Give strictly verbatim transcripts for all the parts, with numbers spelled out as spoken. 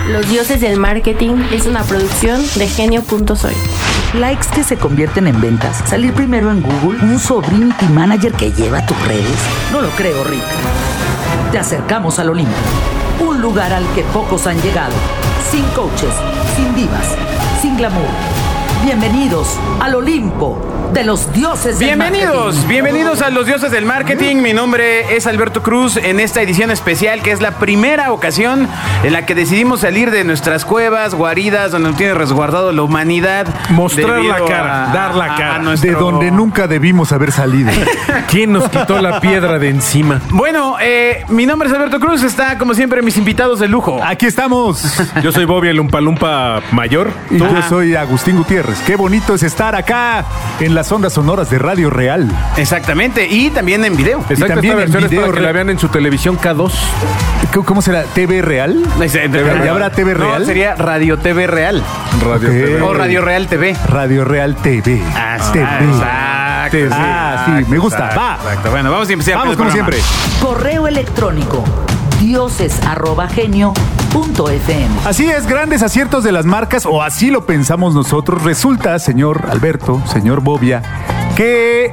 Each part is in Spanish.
Los Dioses del Marketing es una producción de genio punto soy. Likes que se convierten en ventas. Salir primero en Google. Un sobrinity manager que lleva tus redes. No lo creo, Rick. Te acercamos al Olimpo. Un lugar al que pocos han llegado. Sin coaches, sin divas, sin glamour. Bienvenidos al Olimpo de los dioses del Bienvenidos, marketing. bienvenidos a los dioses del marketing. Mi nombre es Alberto Cruz en esta edición especial que es la primera ocasión en la que decidimos salir de nuestras cuevas, guaridas, donde nos tiene resguardado la humanidad. Mostrar la cara, a, dar la a, cara. a nuestro... De donde nunca debimos haber salido. ¿Quién nos quitó la piedra de encima? Bueno, eh, mi nombre es Alberto Cruz, está como siempre mis invitados de lujo. Aquí estamos. Yo soy Bobby el Umpa Lumpa mayor. Y yo soy Agustín Gutiérrez. Qué bonito es estar acá en las ondas sonoras de Radio Real. Exactamente, y también en video. Exacto, también esta en versión es video para que re- la vean en su televisión K dos. ¿Cómo- ¿Cómo será? ¿T V Real? ¿Ya habrá T V Real? No, sería Radio T V Real. Radio Ok. T V. O Radio Real T V. Radio Real T V. Ah, T V. exacto. T V. Ah, sí, me gusta. Exacto, Va. exacto. Bueno, vamos a empezar. Vamos el como programa. siempre. Correo electrónico dioses arroba genio punto f m. Así es, grandes aciertos de las marcas, o así lo pensamos nosotros. Resulta, señor Alberto, señor Bobia, que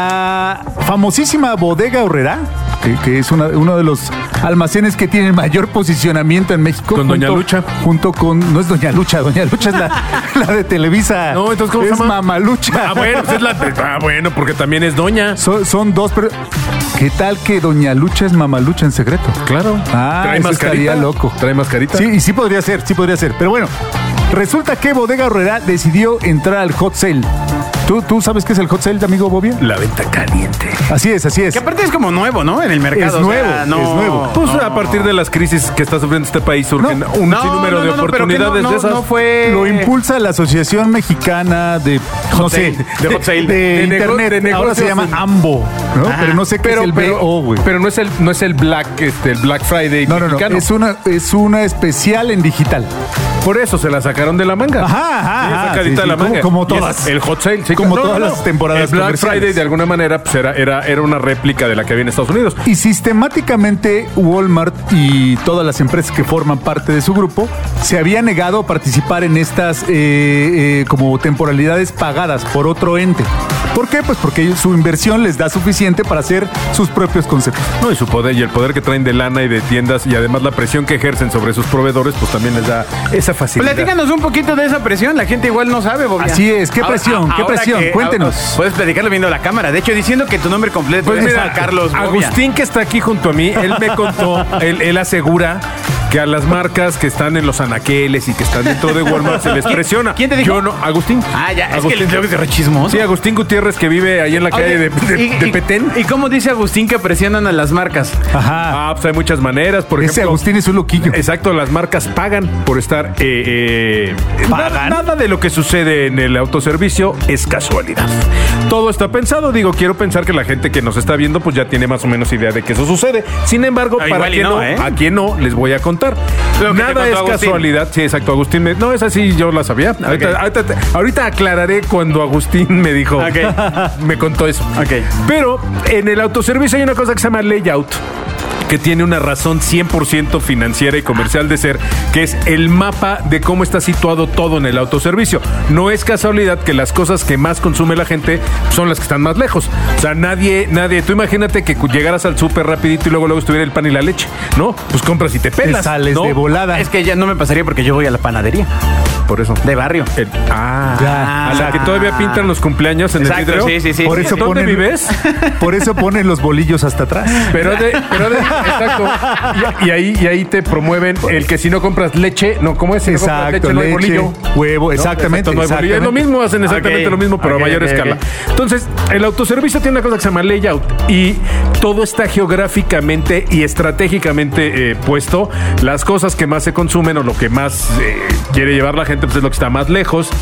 la famosísima Bodega Aurrerá, que, que es una- uno de los almacenes que tienen mayor posicionamiento en México. Con Doña junto- Lucha. Junto con... No es Doña Lucha, Doña Lucha es la, la de Televisa. No, entonces, ¿cómo se es llama? Mamalucha. Ah, bueno, pues es la. Ah, bueno, porque también es doña. Son, son dos... Pero, ¿qué tal que Doña Lucha es Mamalucha en secreto? Claro. Ah, Trae eso mascarita. estaría loco. Trae mascarita. Sí, y sí podría ser, sí podría ser. Pero bueno, resulta que Bodega Aurrerá decidió entrar al hot sale. ¿Tú, ¿Tú sabes qué es el hot sale, amigo Bobia? La venta caliente. Así es, así es. Que aparte es como nuevo, ¿no? En el mercado. Es o sea, nuevo, no- es nuevo. Pues no. a partir de las crisis que está sufriendo este país surgen No. un No, sinnúmero no, de no, no, pero que no- oportunidades no- de esas. no fue- Lo impulsa la Asociación Mexicana de, no sé, sale, de hot sale. de, De nego- internet. de Ahora se negocios. llama AMBO, ¿no? Ajá. Pero no sé qué Pero, es el pero, B O, güey. pero no es el no es el Black este el Black Friday No, no, no. mexicano. Es una, es una especial en digital. Por eso se la sacaron de la manga. Ajá, ajá, Sí, ajá. sacadita Sí, de la sí, como- manga. como Y es todas. El hot sale, sí, Como no, todas no, no. las temporadas El Black comerciales. Friday de alguna manera pues era, era, era una réplica de la que había en Estados Unidos. Y sistemáticamente Walmart y todas las empresas que forman parte de su grupo se habían negado a participar en estas eh, eh, como temporalidades pagadas por otro ente. ¿Por qué? Pues porque ellos- su inversión les da suficiente para hacer sus propios conceptos. No, y su poder y el poder que traen de lana y de tiendas y además la presión que ejercen sobre sus proveedores pues también les da esa facilidad. Platícanos un poquito de esa presión. La gente igual no sabe, Bobia. Así es. ¿Qué presión? ¿Qué ahora presión? que- Cuéntenos. a- Puedes platicarlo viendo la cámara. De hecho, diciendo que tu nombre completo Pues es mira, Carlos Bobia. Agustín, que está aquí junto a mí, él me contó, él, él asegura que a las marcas que están en los anaqueles y que están dentro de Walmart se les presiona. quién te dijo? Yo no, Agustín. Ah, ya. Es Agustín. que le tengo que chismoso. Sí, Agustín Gutiérrez, que vive ahí en la calle de, de- ¿Y- de y- Petén. ¿Y cómo dice Agustín que presionan a las marcas? Ajá. Ah, pues hay muchas maneras. Por Ese ejemplo, Agustín es un loquillo. Exacto, las marcas pagan por estar. Eh, eh, ¿Pagan? Nada, nada de lo que sucede en el autoservicio es casualidad. Todo está pensado. Digo, quiero pensar que la gente que nos está viendo, pues ya tiene más o menos idea de que eso sucede. Sin embargo, Ah, para igual y quien no, no, ¿eh? a quien no, les voy a contar. Lo que te Nada contó es Agustín. casualidad. Sí, exacto, Agustín. me- no, esa sí yo la sabía. Ahorita, ahorita, ahorita aclararé cuando Agustín me dijo, Ok. me contó eso. Ok. Pero en el autoservicio hay una cosa que se llama layout, que tiene una razón cien por ciento financiera y comercial de ser, que es el mapa de cómo está situado todo en el autoservicio. No es casualidad que las cosas que más consume la gente son las que están más lejos. O sea, nadie, nadie, tú imagínate que llegaras al súper rapidito y luego luego estuviera el pan y la leche, ¿no? Pues compras y te Te pelas, sales ¿no? de volada. Es que ya no me pasaría porque yo voy a la panadería Por eso. de barrio. El- ah, Ya. a la que todavía pintan los cumpleaños en Exacto, el vidrio. sí, sí, sí. Por eso ¿Dónde ponen, vives? Por eso ponen los bolillos hasta atrás. Pero de, pero de, exacto. Y, y ahí, y ahí te promueven el que si no compras leche, no, ¿cómo es? Si no compras Exacto, leche, no hay leche, bolillo. huevo, ¿No? exactamente. Exacto, no hay bolillo. Es lo exactamente. mismo, hacen exactamente Ok, lo mismo, pero ok, a mayor ok, escala. ok. Entonces, el autoservicio tiene una cosa que se llama layout y todo está geográficamente y estratégicamente eh, puesto. Las cosas que más se consumen o lo que más eh, quiere llevar la gente, pues es lo que está más lejos.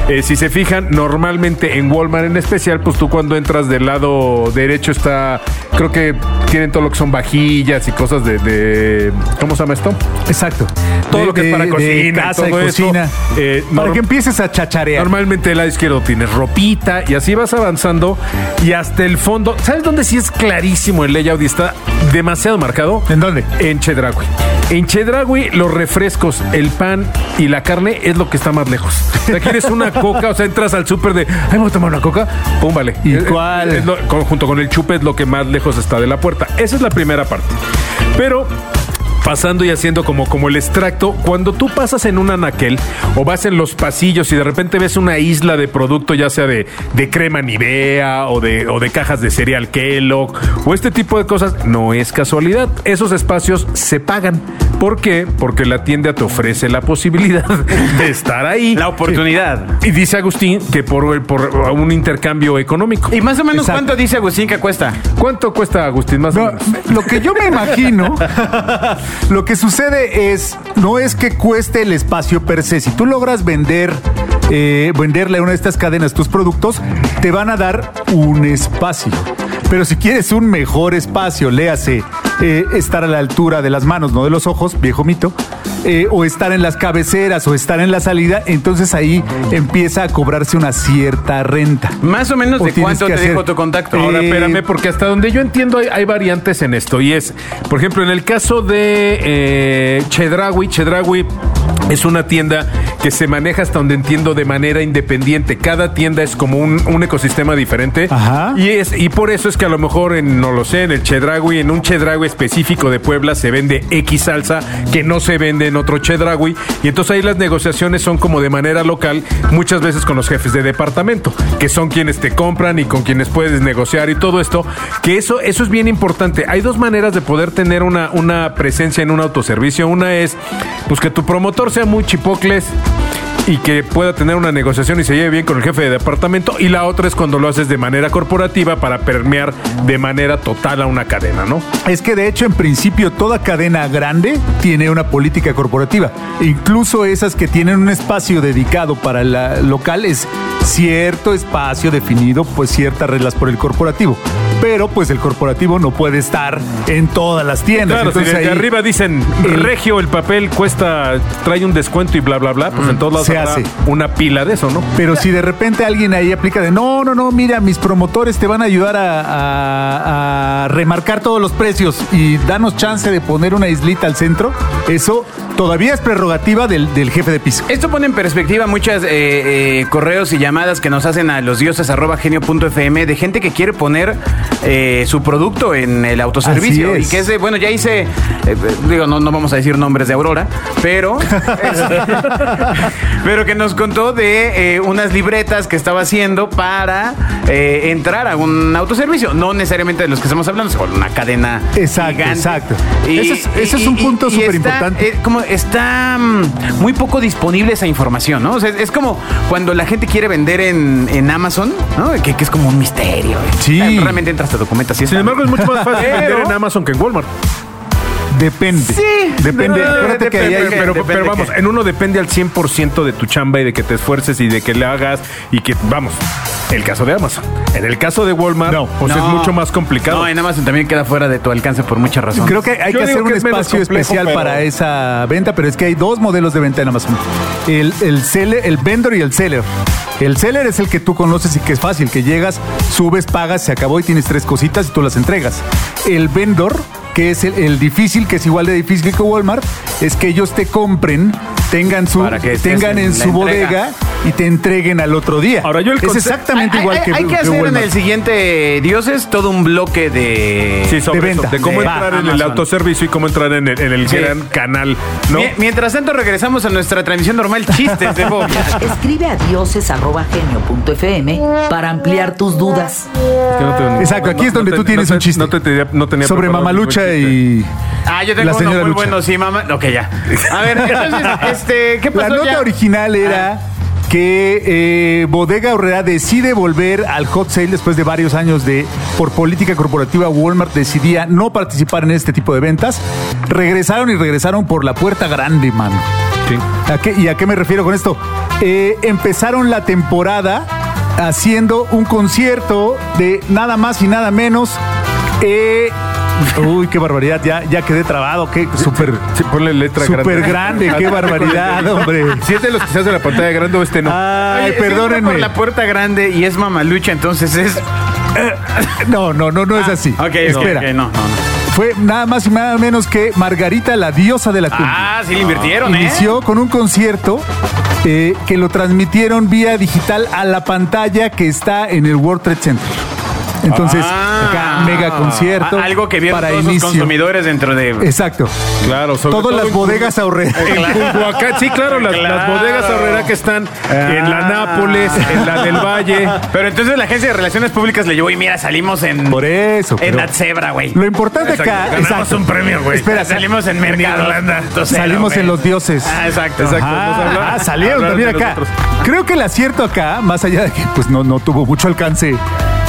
Eh, si se fijan, normalmente en Walmart en especial, pues tú cuando entras del lado derecho está, creo que tienen todo lo que son vajillas y cosas de, de ¿cómo se llama esto? Exacto. Todo De- lo que es de- para de cocina, casa, todo de eso, cocina. eh, para norm- que empieces a chacharear. Normalmente del lado izquierdo tienes ropita y así vas avanzando y hasta el fondo. ¿Sabes dónde sí es clarísimo el layout y está demasiado marcado? ¿En dónde? En Chedraui. En Chedraui, los refrescos, el pan y la carne es lo que está más lejos. O sea, quieres una coca, o sea, entras al súper de, ay, voy a tomar una coca, pum, vale. ¿Y Es- cuál? es lo- con- junto con el chupe es lo que más lejos está de la puerta. Esa es la primera parte. Pero pasando y haciendo como, como el extracto, cuando tú pasas en un anaquel o vas en los pasillos y de repente ves una isla de producto, ya sea de, de crema Nivea o de, o de cajas de cereal Kellogg o este tipo de cosas, no es casualidad. Esos espacios se pagan. ¿Por qué? Porque la tienda te ofrece la posibilidad de estar ahí. La oportunidad. Y dice Agustín que por, por un intercambio económico. ¿Y más o menos Exacto. cuánto dice Agustín que cuesta? ¿Cuánto cuesta, Agustín? Más o No, menos. lo que yo me imagino, lo que sucede es, no es que cueste el espacio per se. Si tú logras vender, eh, venderle a una de estas cadenas tus productos, te van a dar un espacio. Pero si quieres un mejor espacio, léase, eh, estar a la altura de las manos, no de los ojos, viejo mito, eh, o estar en las cabeceras o estar en la salida, entonces ahí empieza a cobrarse una cierta renta. Más o menos O de tienes cuánto que te hacer- dijo tu contacto. Eh, Ahora, espérame, porque hasta donde yo entiendo hay, hay variantes en esto. Y es, por ejemplo, en el caso de eh, Chedraui, Chedraui es una tienda que se maneja hasta donde entiendo de manera independiente. Cada tienda es como un, un ecosistema diferente. Ajá. Y es y por eso es que a lo mejor en, no lo sé, en el Chedraui, en un Chedraui específico de Puebla se vende X salsa que no se vende en otro Chedraui. Y entonces ahí las negociaciones son como de manera local, muchas veces con los jefes de departamento, que son quienes te compran y con quienes puedes negociar y todo esto. Que eso, eso es bien importante. Hay dos maneras de poder tener una, una presencia en un autoservicio. Una es pues que tu promotor sea muy chipocles y que pueda tener una negociación y se lleve bien con el jefe de departamento, y la otra es cuando lo haces de manera corporativa para permear de manera total a una cadena, ¿no? Es que de hecho, en principio, toda cadena grande tiene una política corporativa. Incluso esas que tienen un espacio dedicado para la local es cierto espacio definido, pues ciertas reglas por el corporativo. Pero pues el corporativo no puede estar en todas las tiendas. Claro, si Entonces, desde ahí arriba dicen el- regio, el papel cuesta, trae un descuento y bla, bla, bla, pues en todos lados se habrá hace. una pila de eso, ¿no? Pero si de repente alguien ahí aplica de no, no, no, mira, mis promotores te van a ayudar a, a- a remarcar todos los precios y danos chance de poner una islita al centro, eso todavía es prerrogativa del, del jefe de piso. Esto pone en perspectiva muchas eh, eh, correos y llamadas que nos hacen a los dioses arroba genio punto f m de gente que quiere poner eh, su producto en el autoservicio. Así es. Y que es de, bueno, ya hice, eh, digo, no, no vamos a decir nombres de Aurora, pero, pero que nos contó de eh, unas libretas que estaba haciendo para eh, entrar a un autoservicio. No necesariamente de los que estamos hablando, sino una cadena Exacto, gigante. exacto. Ese es- ese es un punto y está, superimportante. eh, como está mm, muy poco disponible esa información, ¿no? O sea, es como cuando la gente quiere vender en, en Amazon, ¿no? Que, que es como un misterio. Sí. Eh, Realmente entras, te documentas y Sin embargo, es mucho más fácil Pero- vender en Amazon que en Walmart. Depende. Sí. Depende. No, Acuérdate que ahí depende, hay- Pero, pero, depende pero vamos, qué. en uno depende al cien por ciento de tu chamba y de que te esfuerces y de que le hagas y que, vamos, el caso de Amazon. En el caso de Walmart, No. pues No. es mucho más complicado. No, en Amazon también queda fuera de tu alcance por muchas razones. Creo que hay Yo que digo hacer que un es menos espacio complejo, especial pero- para esa venta, pero es que hay dos modelos de venta en Amazon. El, el, seller, el vendor y el seller. El seller es el que tú conoces y que es fácil, que llegas, subes, pagas, se acabó y tienes tres cositas y tú las entregas. El vendor, que es el, el difícil, que es igual de difícil que Walmart, es que ellos te compren, tengan su Para que estés tengan en en la su entrega. bodega y te entreguen al otro día. Ahora, yo el es conce- exactamente hay, igual hay- que, hay que que hacer en Walmart. el siguiente Dioses todo un bloque de... Sí, sobre de eso, venta. de cómo De entrar en el Amazon. autoservicio y cómo entrar en el, en el Sí. gran canal, ¿no? Mie- Mientras tanto, regresamos a nuestra transmisión normal, chistes de Bobia. Escribe a dioses arroba genio punto f m para ampliar tus dudas. Es que no te- Exacto, aquí es donde te- tú tienes no un te- chiste. No, te tenía- no tenía Sobre preparado Mamalucha ningún chiste. y Ah, yo tengo la uno señora muy Lucha. bueno, sí, mamá. Ok, ya. A ver, entonces, este, ¿qué pasó La nota ya? original era que eh, Bodega Aurrera decide volver al hot sale después de varios años de, por política corporativa, Walmart decidía no participar en este tipo de ventas. Regresaron y regresaron por la puerta grande, mano. Sí. ¿A qué, ¿Y a qué me refiero con esto? Eh, empezaron la temporada haciendo un concierto de nada más y nada menos. Eh, uy, qué barbaridad, ya, ya quedé trabado, qué súper Sí, ponle letra súper grande, qué barbaridad, hombre. Si es de los que se hace la pantalla grande o este no. Ay, Oye, si entra perdónenme. por la puerta grande y es mamalucha, entonces es... No, no, no, no es así. Ok, ok, Espera. ok, no, no, no. Fue nada más y nada menos que Margarita, la diosa de la cumbia. Ah, sí le invirtieron, ¿eh? Inició con un concierto eh, que lo transmitieron vía digital a la pantalla que está en el World Trade Center. Entonces, Ah. acá, mega concierto. A- Algo que vieron para todos los inicio. consumidores dentro de... Exacto. Claro, sobre Todas todo las en bodegas ahorreras. En Culhuacán, sí, claro, las, Claro. las bodegas Aurrera que están en la Nápoles, en la del Valle. Pero entonces la agencia de relaciones públicas le llevó y mira, salimos en... Por eso. En pero Atzebra, güey. Lo importante acá. Ganamos exacto. un premio, güey. Espera, salimos en Mercado. Salimos en los dioses. Ah, exacto. Exacto. Ah, Nos habla- ah, salieron hablar también de acá. nosotros. Creo que el acierto acá, más allá de que pues no, no tuvo mucho alcance eh,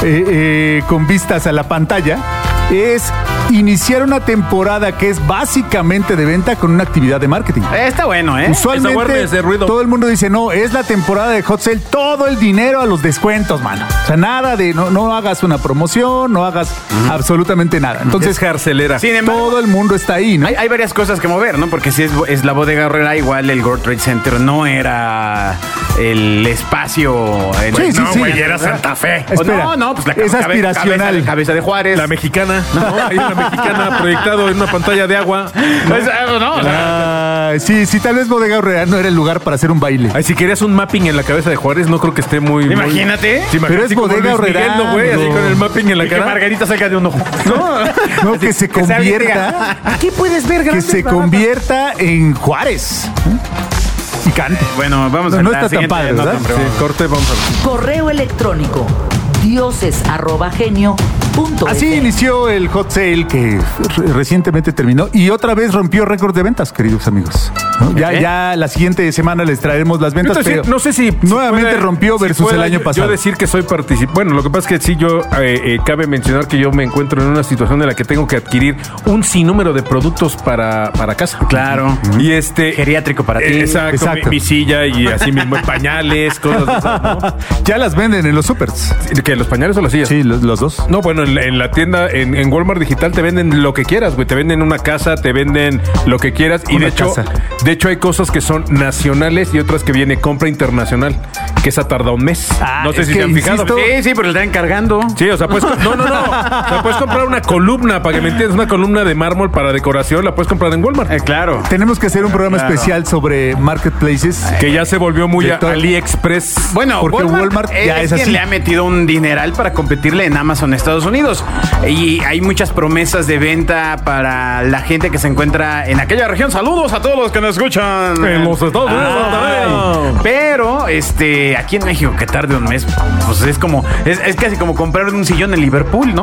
eh, con vistas a la pantalla, es iniciar una temporada que es básicamente de venta con una actividad de marketing. Eh, Está bueno, ¿eh? Esa guardia Usualmente es de ruido. todo el mundo dice, no, es la temporada de hot sale, todo el dinero a los descuentos, mano. O sea, nada de, no, no hagas una promoción, no hagas absolutamente nada. Entonces, Es carcelera. Sin embargo, todo el mundo está ahí, ¿no? hay, hay varias cosas que mover, ¿no? Porque si es, es la bodega Aurrera, igual el World Trade Center no era el espacio... En, Sí, sí, no, sí. güey, era Santa Fe. O Espera, no, no, pues la es cabe- aspiracional. Cabeza, de- cabeza de Juárez. La mexicana, ¿no? Hay una mexicana proyectado en una pantalla de agua. Pues, ah, no, o sea, Ah, sí, sí, tal vez Bodega Aurrera no era el lugar para hacer un baile. Ay, si querías un mapping en la cabeza de Juárez, no creo que esté muy... muy- Imagínate. Sí, imagínate, Pero es así como Bodega Luis Miguel, Aurrera, ¿no, güey? Así amigo. con el mapping en la Y que cara. Margarita salga de un ojo. No, No, que se que se alguien convierta, diga, aquí puedes ver que grandes se barras". convierta en Juárez. ¿eh? Y cante. Bueno, vamos No, a no la está tan siguiente padre, nota, ¿verdad? hombre, Sí, vamos. corte, vamos a ver. Correo electrónico dioses arroba genio punto Así f m. inició el hot sale que re- recientemente terminó y otra vez rompió récord de ventas, queridos amigos. ¿no? Ya, Ok. ya la siguiente semana les traeremos las ventas, Entonces, pero no sé si... si nuevamente puede- rompió si versus pueda el año yo- pasado. Yo decir que soy participante. Bueno, lo que pasa es que sí, yo eh, eh, cabe mencionar que yo me encuentro en una situación en la que tengo que adquirir un sinnúmero de productos para, para casa. Claro. Y este... Geriátrico para ti. Eh, Exacto, Exacto. Mi, mi silla y así mismo pañales, cosas de esas, ¿no? Ya las venden en los supers. ¿Qué, los pañales o las sillas? Sí, los, los dos. No, bueno, en la, en la tienda, en, en Walmart Digital te venden lo que quieras, güey. Te venden una casa, te venden lo que quieras. Y Una de hecho, casa. de hecho hay cosas que son nacionales y otras que viene compra internacional, que esa tarda un mes. Ah, no sé es si que se han fijado. insisto- Sí, sí, pero le están cargando. Sí, o sea, puedes, co- no, no, no. O sea, puedes comprar una columna, para que me entiendas, una columna de mármol para decoración, la puedes comprar en Walmart. Eh, claro. Tenemos que hacer un programa Claro. especial sobre marketplaces. Que ya se volvió muy De a- todo- AliExpress. Bueno, Porque Walmart, Walmart ya es, es quien así. le ha metido un dineral para competirle en Amazon Estados Unidos. Y hay muchas promesas de venta para la gente que se encuentra en aquella región. Saludos a todos los que nos escuchan. En los Estados Unidos, Ay. también. Pero, este, aquí en México, que tarde un mes, pues es como, es, es casi como comprar un sillón en Liverpool, ¿no?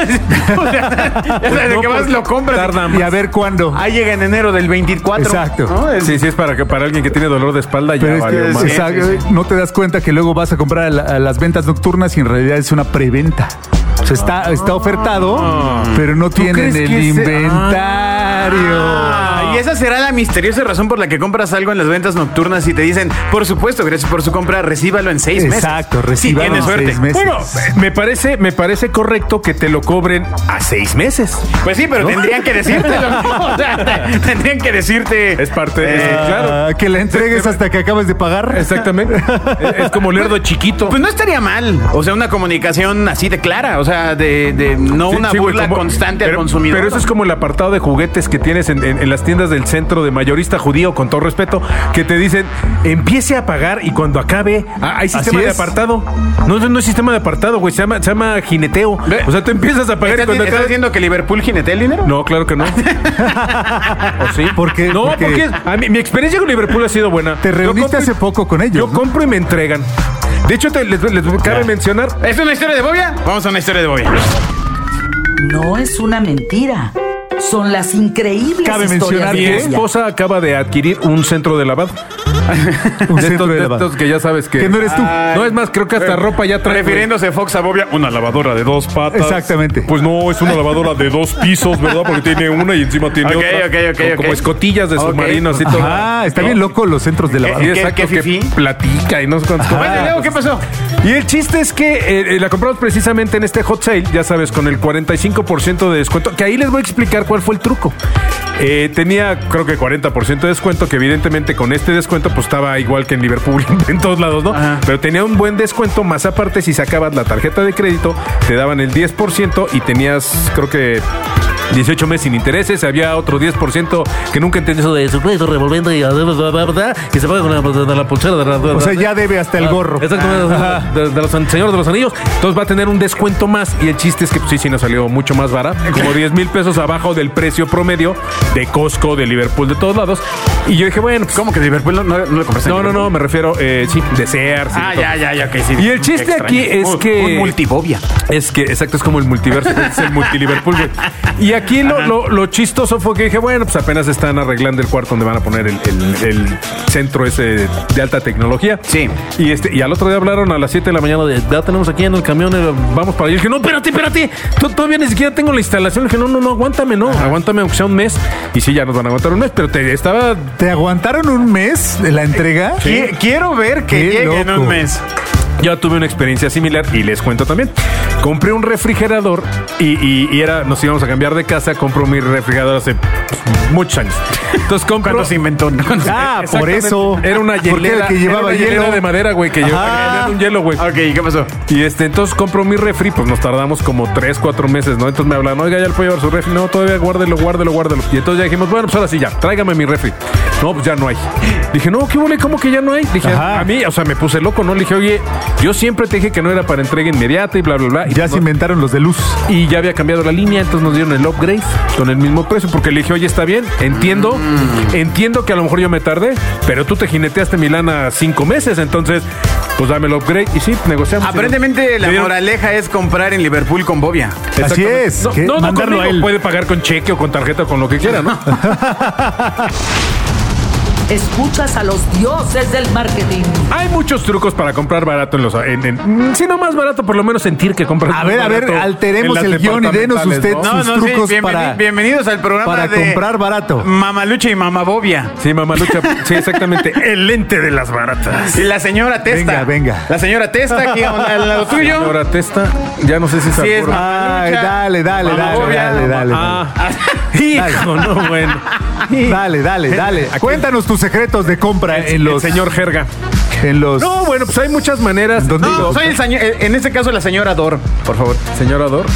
O sea, ya sabes, de no, que vas, pues, lo compras. tarda Y a ver cuándo. Ahí llega en enero del veinticuatro. Exacto. ¿no? Es- Sí, sí, es para que para alguien que tiene dolor de espalda ya Pero es valió que madre. se sabe- sí, sí. no te das cuenta que luego vas a comprar a, la- a las ventas nocturnas y en realidad es una preventa. O sea, está, está ofertado, pero no tienen crees el que ese- inventario. Ah, y esa será la misteriosa razón por la que compras algo en las ventas nocturnas y te dicen, por supuesto, gracias por su compra, recíbalo en seis meses. Exacto, Sí, recíbalo tienes en suerte. seis meses. Bueno, eh, me parece, me parece correcto que te lo cobren a seis meses. Pues sí, pero tendrían que decírtelo. O sea, te- tendrían que decirte. Es parte de Eh, claro. Ah, que la entregues hasta que acabes de pagar. Exactamente. es, es como lerdo chiquito. Pues no estaría mal. O sea, una comunicación así de clara. O sea, de, de no Sí, una sí, güey, burla como- constante pero, al consumidor. Pero eso es como el apartado de juguetes que tienes en, en- en las tiendas del centro de mayorista judío, con todo respeto, que te dicen, empiece a pagar y cuando acabe, ah, hay sistema Así de es. apartado. No, no, no es sistema de apartado, güey, se llama, se llama jineteo. Ve. O sea, tú empiezas a pagar y ¿Estás, cuando estás acabe... diciendo que Liverpool jinetea el dinero? No, claro que no. ¿O sí? ¿Por qué? No, Porque- porque a mí- mi experiencia con Liverpool ha sido buena. Te Yo reuniste compro y- hace poco con ellos, Yo ¿no? compro y me entregan. De hecho, te- les, les cabe Ya. mencionar. ¿Es una historia de Bobia? Vamos a una historia de Bobia. No es una mentira. Son las increíbles Cabe historias mencionar de Mi que- Bobia. esposa acaba de adquirir un centro de lavado. Un De centro estos, de de lavado. estos que ya sabes que... Que no eres tú. Ay. No, es más, creo que hasta ropa ya trae... Refiriéndose Fox a Bobia. Una lavadora de dos patas. Exactamente. Pues no, es una lavadora de dos pisos, ¿verdad? Porque tiene una y encima tiene Ok, otra. ok, ok, Como, ok. como escotillas de Ok. submarino, así todo. Ah, está bien loco los centros de lavado. Sí, ¿Qué- exacto, qué que fifí? platica y no sé cuántas cosas. Bueno, luego, ¿qué pasó? Y el chiste es que eh, eh, la compramos precisamente en este hot sale, ya sabes, con el cuarenta y cinco por ciento de descuento, que ahí les voy a explicar cuál fue el truco. Eh, tenía, creo que cuarenta por ciento de descuento, que evidentemente con este descuento pues estaba igual que en Liverpool, en todos lados, ¿no? Ajá. Pero tenía un buen descuento, más aparte si sacabas la tarjeta de crédito, te daban el diez por ciento y tenías, creo que... dieciocho meses sin intereses, había otro diez por ciento que nunca entendí eso de su crédito revolviendo y que se paga con la, de la pulsera de la, O sea, ya debe hasta el gorro. Exactamente, de, de los señores de los anillos. Entonces va a tener un descuento más. Y el chiste es que pues, sí, sí nos salió mucho más barato. Como diez mil pesos abajo del precio promedio de Costco, de Liverpool, de todos lados. Y yo dije, bueno, pues, ¿Cómo que de Liverpool no, no, no lo compraste? en no, no, Liverpool? no, me refiero, eh, sí, de Sears. y Ah, todo. ya, ya, ya, ok, sí. Y el chiste Qué aquí extraño. es Un- que- Un multibobia. Es que, exacto, es como el multiverso, es el multiliverpool, güey. Y aquí lo, lo, lo chistoso fue que dije, bueno, pues apenas están arreglando el cuarto donde van a poner el, el- el centro ese de alta tecnología. Sí. Y este, y al otro día hablaron a las siete de la mañana de, ya tenemos aquí en el camión, eh, vamos para allá. Y dije, no, espérate, espérate, to- todavía ni siquiera tengo la instalación. Le dije, no, no, no, aguántame, no, aguántame aunque sea un mes. Y sí, ya nos van a aguantar un mes, pero te estaba... ¿Te aguantaron un mes de la entrega? Qui- Quiero ver que Qué llegue en loco. un mes. Yo tuve una experiencia similar y les cuento también. Compré un refrigerador y, y- y era, nos íbamos a cambiar de casa. Compro mi refrigerador hace pues, muchos años. Entonces compro. ¿Cuándo se inventó? Ah, por Exactamente. eso. Era una Porque hielera. era el que llevaba era una hielera hielo. de madera, güey, que llevaba Ajá. era un hielo, güey. Ok, ¿qué pasó? Y este, entonces compro mi refri, pues nos tardamos como tres, cuatro meses, ¿no? Entonces me hablan, oiga, ya le puedo llevar su refri. No, todavía guárdelo, guárdelo, guárdelo. Y entonces ya dijimos, bueno, pues ahora sí, ya, tráigame mi refri. No, pues ya no hay. Dije, no, ¿qué huele? ¿Cómo que ya no hay? Dije, Ajá. a mí, o sea, me puse loco, ¿no? Le dije, oye, yo siempre te dije que no era para entrega inmediata y bla, bla, bla. Y Ya pues, se inventaron los de luz. y ya había cambiado la línea, entonces nos dieron el upgrade con el mismo precio, porque le dije, oye, está bien, entiendo, entiendo que a lo mejor yo me tardé, pero tú te jineteaste mi lana cinco meses, entonces, pues dame el upgrade y sí, negociamos. Aparentemente la Le dieron- moraleja es comprar en Liverpool con Bobia. Así Exactamente. es. No, que no, no mandarlo conmigo, a él. puede pagar con cheque o con tarjeta o con lo que quiera, ¿no? Escuchas a los dioses del marketing. Hay muchos trucos para comprar barato en los... En, en- si no más barato, por lo menos sentir que compras A más ver, a ver, barato alteremos en las el guión y denos departamentales, usted ¿no? sus trucos bienveni- para- bienvenidos al programa para de comprar barato. Mamalucha y Mamabobia. Sí, mamalucha. Sí, exactamente. El lente de las baratas. Y la señora Testa. Venga, venga. La señora Testa aquí al al lado tuyo. Ahora testa, ya no sé si se Sí, es acuerda. Ay, dale, dale, dale, Mamabobia. dale, dale. Ah, hijo, no, bueno. Dale, dale, dale. Aquí- Cuéntanos tus secretos de compra en los... El señor Jerga. En los... No, bueno, pues hay muchas maneras. ¿Dónde? No, soy el señor, en este caso la señora Dor, por favor. Señor Ador.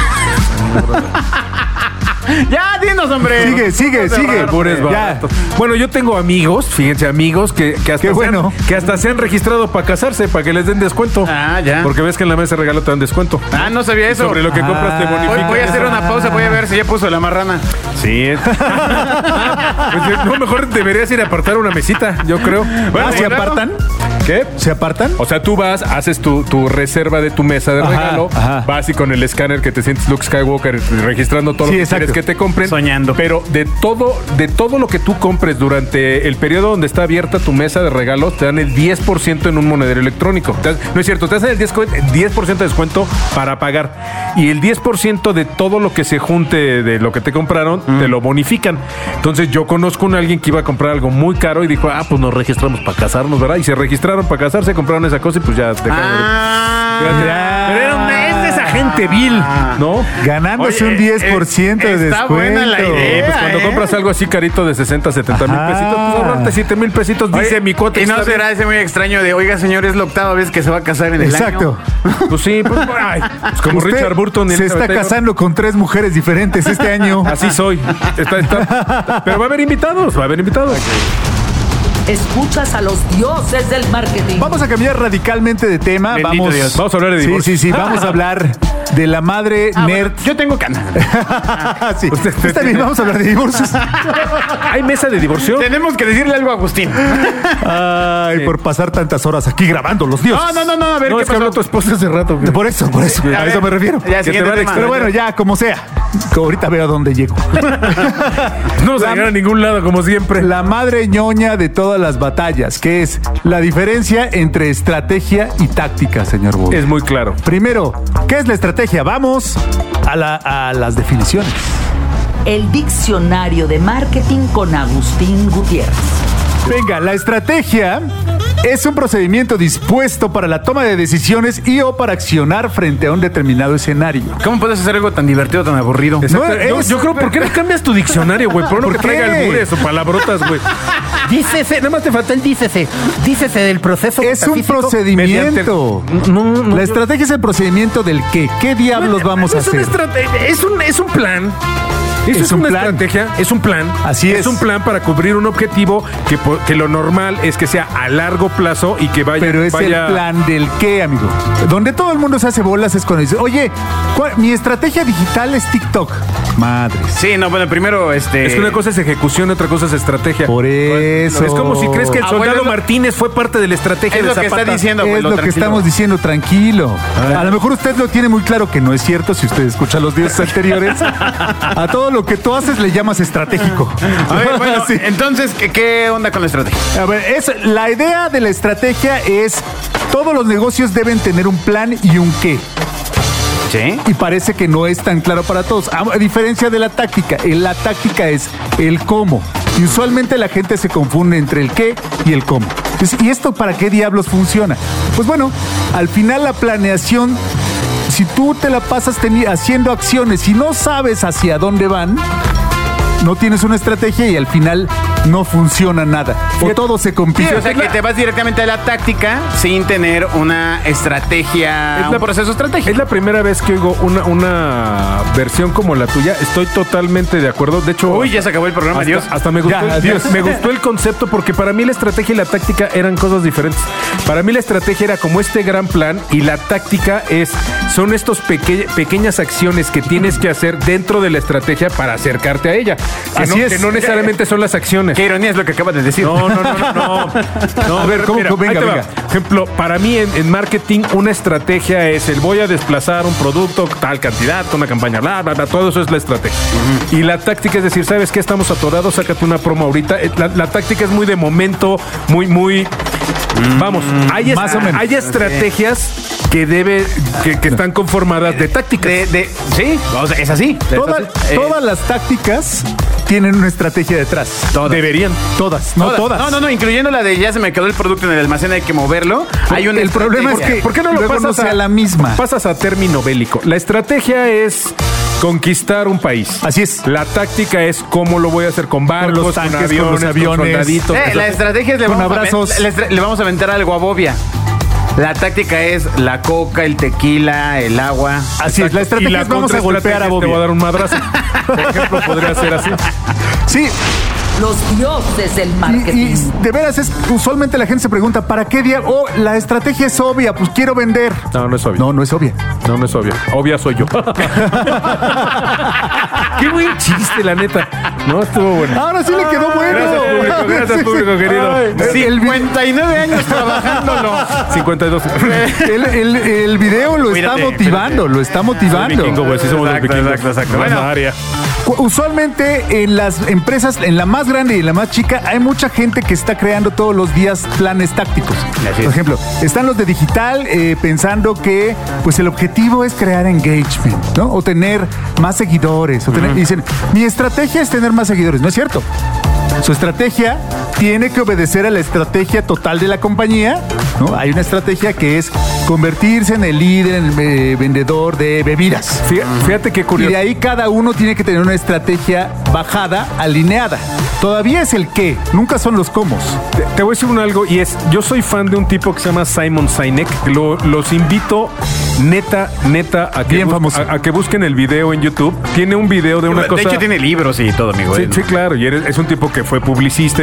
Ya, dinos, hombre. Sigue, sigue, sigue. Albures Ya. baratos. Bueno, yo tengo amigos, fíjense, amigos que, que, hasta Qué bueno. se han, que hasta se han registrado para casarse, para que les den descuento. Ah, ya. Porque ves que en la mesa de regalo te dan descuento. Ah, no sabía eso. Sobre lo que Ah. compras te Voy, bonifican. voy a hacer una pausa, voy a ver si ya puso la marrana. Sí. Pues, no, mejor deberías ir a apartar una mesita, yo creo. Ah, ¿se bueno. apartan? ¿Qué? ¿Se apartan? O sea, tú vas, haces tu, tu reserva de tu mesa de Ajá, regalo, ajá. vas y con el escáner que te sientes Luke Skywalker registrando todo Sí, lo que exacto. quieres que te compren. Soñando. Pero de todo, de todo lo que tú compres durante el periodo donde está abierta tu mesa de regalos, te dan el diez por ciento en un monedero electrónico. Te das- no es cierto, te hacen el diez por ciento diez por ciento de descuento para pagar. Y el diez por ciento de todo lo que se junte de lo que te compraron, te lo bonifican. Entonces yo conozco a alguien que iba a comprar algo muy caro y dijo, ah, pues nos registramos para casarnos, ¿verdad? Y se registraron para casarse, compraron esa cosa y pues ya dejaron de- Ah, Pero era un- es de esa gente vil, ¿no? Ganándose Oye, un diez por ciento de está descuento. buena la idea. Y pues cuando ¿eh? compras algo así carito de sesenta, setenta mil Ajá. pesitos, pues ahorrarte siete mil pesitos, Oye, dice mi cuota. Y no está será ese muy extraño de, oiga, señor, es la octava vez que se va a casar en el Exacto. bien. Pues sí, pues, ay, pues como Usted Richard Burton. y se Elizabeth está Taylor. casando con tres mujeres diferentes este año. Así soy. Está- está- Pero va a haber invitados, va a haber invitados. Escuchas a los dioses del marketing. Vamos a cambiar radicalmente de tema. Bendito vamos, Dios. Vamos a hablar de Sí, divorcio. sí, sí. Vamos a hablar de la madre Ah, nerd. bueno, yo tengo canal. sí. Usted- Está bien, vamos a hablar de divorcios. ¿Hay mesa de divorcio? Tenemos que decirle algo a Agustín. Ay, por pasar tantas horas aquí grabando los dioses. No, no, no, no, a ver No, qué es que habló pasó. tu esposa hace rato. güey. Por eso, por eso. A, A eso ver, me refiero. ya, Que siguiente te va a tema. Pero bueno, ya, como sea. Que ahorita veo a dónde llego. No se La- llegar a ningún lado, como siempre. La madre ñoña de todas las batallas, que es la diferencia entre estrategia y táctica, señor Bob. Es muy claro. Primero, ¿qué es la estrategia? Vamos a, la- a las definiciones. El diccionario de marketing con Agustín Gutiérrez. Venga, la estrategia es un procedimiento dispuesto para la toma de decisiones y o para accionar frente a un determinado escenario. ¿Cómo puedes hacer algo tan divertido, tan aburrido? Exacto. No, yo, es- yo creo, ¿por qué no cambias tu diccionario, güey? Por uno ¿Por que traiga qué? albures o palabrotas, güey. Dícese, nada más te falta el dícese. Dícese del proceso. Es un metafísico. procedimiento. No, no. La estrategia es el procedimiento del qué. ¿Qué diablos vamos a es una hacer? estrate- es un es un plan. Eso Es es, un una plan. estrategia, es un plan. Así es. Es un plan para cubrir un objetivo que, po- que lo normal es que sea a largo plazo y que vaya. Pero es vaya- el plan del qué, amigo. Donde todo el mundo se hace bolas es cuando dice, oye, ¿cuál- mi estrategia digital es TikTok. Madres. Sí, no, bueno, primero, este... Es que una cosa es ejecución, otra cosa es estrategia. Por eso. Es como si crees que el Ah, soldado bueno, es lo- Martínez fue parte de la estrategia Es de lo que Zapata. está diciendo, Es abuelo, lo que tranquilo. estamos diciendo, tranquilo. A lo mejor usted lo tiene muy claro que no es cierto si usted escucha los dioses anteriores. A todo lo que tú haces le llamas estratégico. A ver, bueno, Sí. entonces, ¿qué, qué onda con la estrategia? A ver, es, la idea de la estrategia es todos los negocios deben tener un plan y un qué. ¿Sí? Y parece que no es tan claro para todos. A, a diferencia de la táctica, eh, la táctica es el cómo. Y usualmente la gente se confunde entre el qué y el cómo. Entonces, ¿y esto para qué diablos funciona? Pues bueno, al final la planeación, si tú te la pasas teni- haciendo acciones y no sabes hacia dónde van, no tienes una estrategia y al final no funciona nada. O todo se Sí, compite. o sea que te vas directamente a la táctica sin tener una estrategia, Es un la- proceso estratégico. Es la primera vez que oigo una, una versión como la tuya. Estoy totalmente de acuerdo. De hecho, Uy, ya se acabó el programa, hasta, adiós. hasta me gustó, Ya, el- adiós. me gustó el concepto porque para mí la estrategia y la táctica eran cosas diferentes. Para mí la estrategia era como este gran plan y la táctica es son estos peque- pequeñas acciones que tienes que hacer dentro de la estrategia para acercarte a ella. Que, Así no, es. que no necesariamente son las acciones. Qué ironía es lo que acabas de decir. No, no, no, no, no. No, A ver, ¿cómo? mira, Venga, ahí te va. venga. Por ejemplo, para mí en, en marketing una estrategia es el voy a desplazar un producto tal cantidad con una campaña, bla, bla, bla, todo eso es la estrategia. Y la táctica es decir, ¿sabes qué? Estamos atorados, sácate una promo ahorita. Eh, La, la táctica es muy de momento, muy, muy... Vamos, hay, Más est- o menos. hay estrategias que debe, que, que están conformadas de tácticas. De, de, sí, o sea, es así. Toda- Es así. Eh, todas las tácticas tienen una estrategia detrás. Deberían. Todas, no todas. No, no, no, incluyendo la de ya se me quedó el producto en el almacén, hay que moverlo. Hay un el problema es que ¿Por qué no lo luego pasas no sea a la misma? Pasas a término bélico. La estrategia es conquistar un país. Así es. La táctica es cómo lo voy a hacer con barcos, los con, tanques, con aviones, los con aviones. soldaditos. Eh, la estrategia es le Con vamos, a abrazos. aven- le, estra- le vamos a aventar algo a Bobia. La táctica es la coca, el tequila, el agua. Así es, la Y estrategia la es vamos a contraestrategia golpear a es te voy a Bobby. dar un madrazo. Por ejemplo, podría ser así. Sí, Los dioses del y, marketing. y de veras es usualmente la gente se pregunta, ¿para qué día? Oh, la estrategia es obvia, pues quiero vender. No, no es obvio. No, no es obvia. No, no es obvio. Obvia soy yo. Qué buen chiste, la neta. No, estuvo bueno. Ahora sí le quedó bueno. Gracias, público. Gracias, público querido. Ay, el, vi- cincuenta y nueve años trabajándolo. cincuenta y dos. el, el- el video lo está Cuídate, motivando, lo está motivando. Vikingo, güey. Sí somos los Exacto, vikingos. exacto, exacto. Bueno, Bueno. área. Usualmente en las empresas, en la más grande y en la más chica, hay mucha gente que está creando todos los días planes tácticos. Así es. Por ejemplo, están los de digital eh, pensando que pues el objetivo es crear engagement, ¿no? O tener más seguidores. O tener, y dicen, mi estrategia es tener más seguidores. No es cierto. Su estrategia tiene que obedecer a la estrategia total de la compañía, ¿no? Hay una estrategia que es convertirse en el líder, en el eh, vendedor de bebidas. Fí- Fíjate qué Y curioso. de ahí cada uno tiene que tener una estrategia bajada, alineada. Todavía es el qué, nunca son los cómo. Te, te voy a decir un algo y es, yo soy fan de un tipo que se llama Simon Sinek. Lo- los invito neta, neta a que, Bien bus- famoso. a, a que busquen el video en YouTube. Tiene un video de una de cosa. hecho, tiene libros y todo, amigo. Sí, eh, sí, claro, y eres- es un tipo que fue publicista y después de,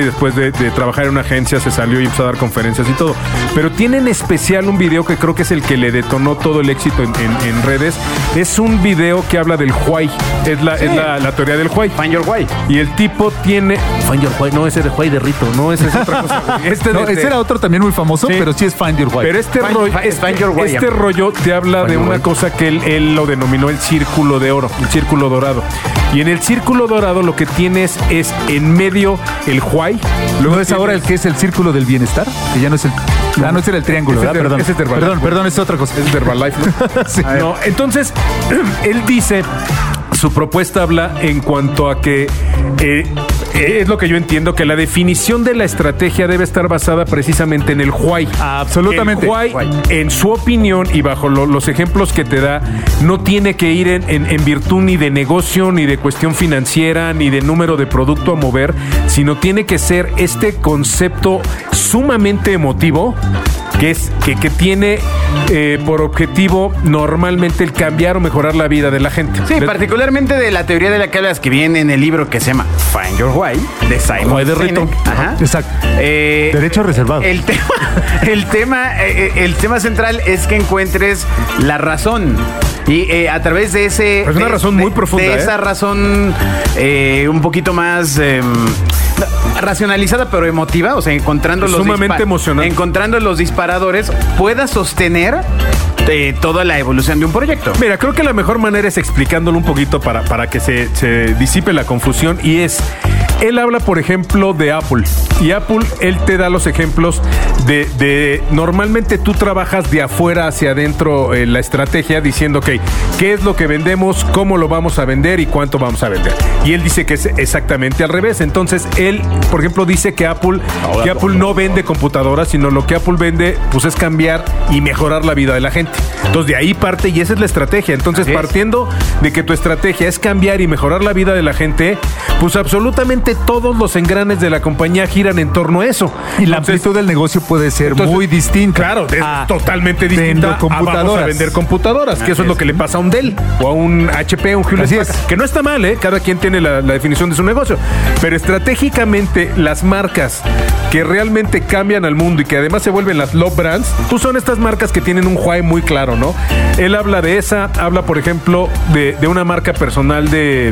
de, de trabajar en una agencia, se salió y empezó a dar conferencias y todo. Pero tiene en especial un video que creo que es el que le detonó todo el éxito en, en, en redes. Es un video que habla del why. Es la, sí. es la, la teoría del why. Find your why. Y el tipo tiene... Find your why. No, ese de why de Rito. No, ese es otra cosa. Este, no, de, ese era otro también muy famoso, sí. pero sí es Find your why. Pero este, find, rollo, find, este, find your why, este rollo te habla find de una why. cosa que él, él lo denominó el círculo de oro, el círculo dorado. Y en el círculo dorado lo que tienes es en medio el why. Luego ¿No es ahora el que es el círculo del bienestar? Que ya no es el... No, ah, no ese era el triángulo, ¿verdad? Perdón. Ese es Herbalife. Perdón, perdón, es otra cosa. Es Herbalife, ¿no? sí. No, entonces, él dice... Su propuesta habla en cuanto a que eh, es lo que yo entiendo, que la definición de la estrategia debe estar basada precisamente en el why. Absolutamente. El why, why. En su opinión y bajo lo, los ejemplos que te da, no tiene que ir en, en, en virtud ni de negocio, ni de cuestión financiera, ni de número de producto a mover, sino tiene que ser este concepto sumamente emotivo, que es que, que tiene eh, por objetivo normalmente el cambiar o mejorar la vida de la gente. Sí, de, particularmente de la teoría de la que hablas, que viene en el libro que se llama Find Your Why, de Simon Why de Rito. Ajá. Exacto. Eh, Derecho reservado. El tema, el tema, eh, el tema central es que encuentres la razón. Y eh, a través de ese... Es una de, razón muy de, profunda. De ¿eh? esa razón eh, un poquito más eh, racionalizada, pero emotiva, o sea, encontrando los... Sumamente emocionante. Encontrando los disparadores, pueda sostener eh, toda la evolución de un proyecto. Mira, creo que la mejor manera es explicándolo un poquito para, para que se, se disipe la confusión. Y es... Él habla, por ejemplo, de Apple. Y Apple, él te da los ejemplos de... de normalmente tú trabajas de afuera hacia adentro eh, la estrategia diciendo, ok, ¿qué es lo que vendemos? ¿Cómo lo vamos a vender? ¿Y cuánto vamos a vender? Y él dice que es exactamente al revés. Entonces, él, por ejemplo, dice que Apple, que Apple no vende computadoras, sino lo que Apple vende, pues es cambiar y mejorar la vida de la gente. Entonces, de ahí parte y esa es la estrategia. Entonces, Así partiendo es. de que tu estrategia es cambiar y mejorar la vida de la gente, pues absolutamente todos los engranes de la compañía giran en torno a eso. Y la entonces, amplitud del negocio puede ser entonces, muy distinta. Claro, es totalmente distinta a vamos a vender computadoras, que Así eso es lo que le pasa a un Dell o a un H P, un Hewlett Packard, que no está mal, ¿eh? Cada quien tiene la, la definición de su negocio. Pero estratégicamente, las marcas que realmente cambian al mundo y que además se vuelven las love brands, pues son estas marcas que tienen un why muy claro, ¿no? Él habla de esa, habla, por ejemplo, de, de una marca personal de...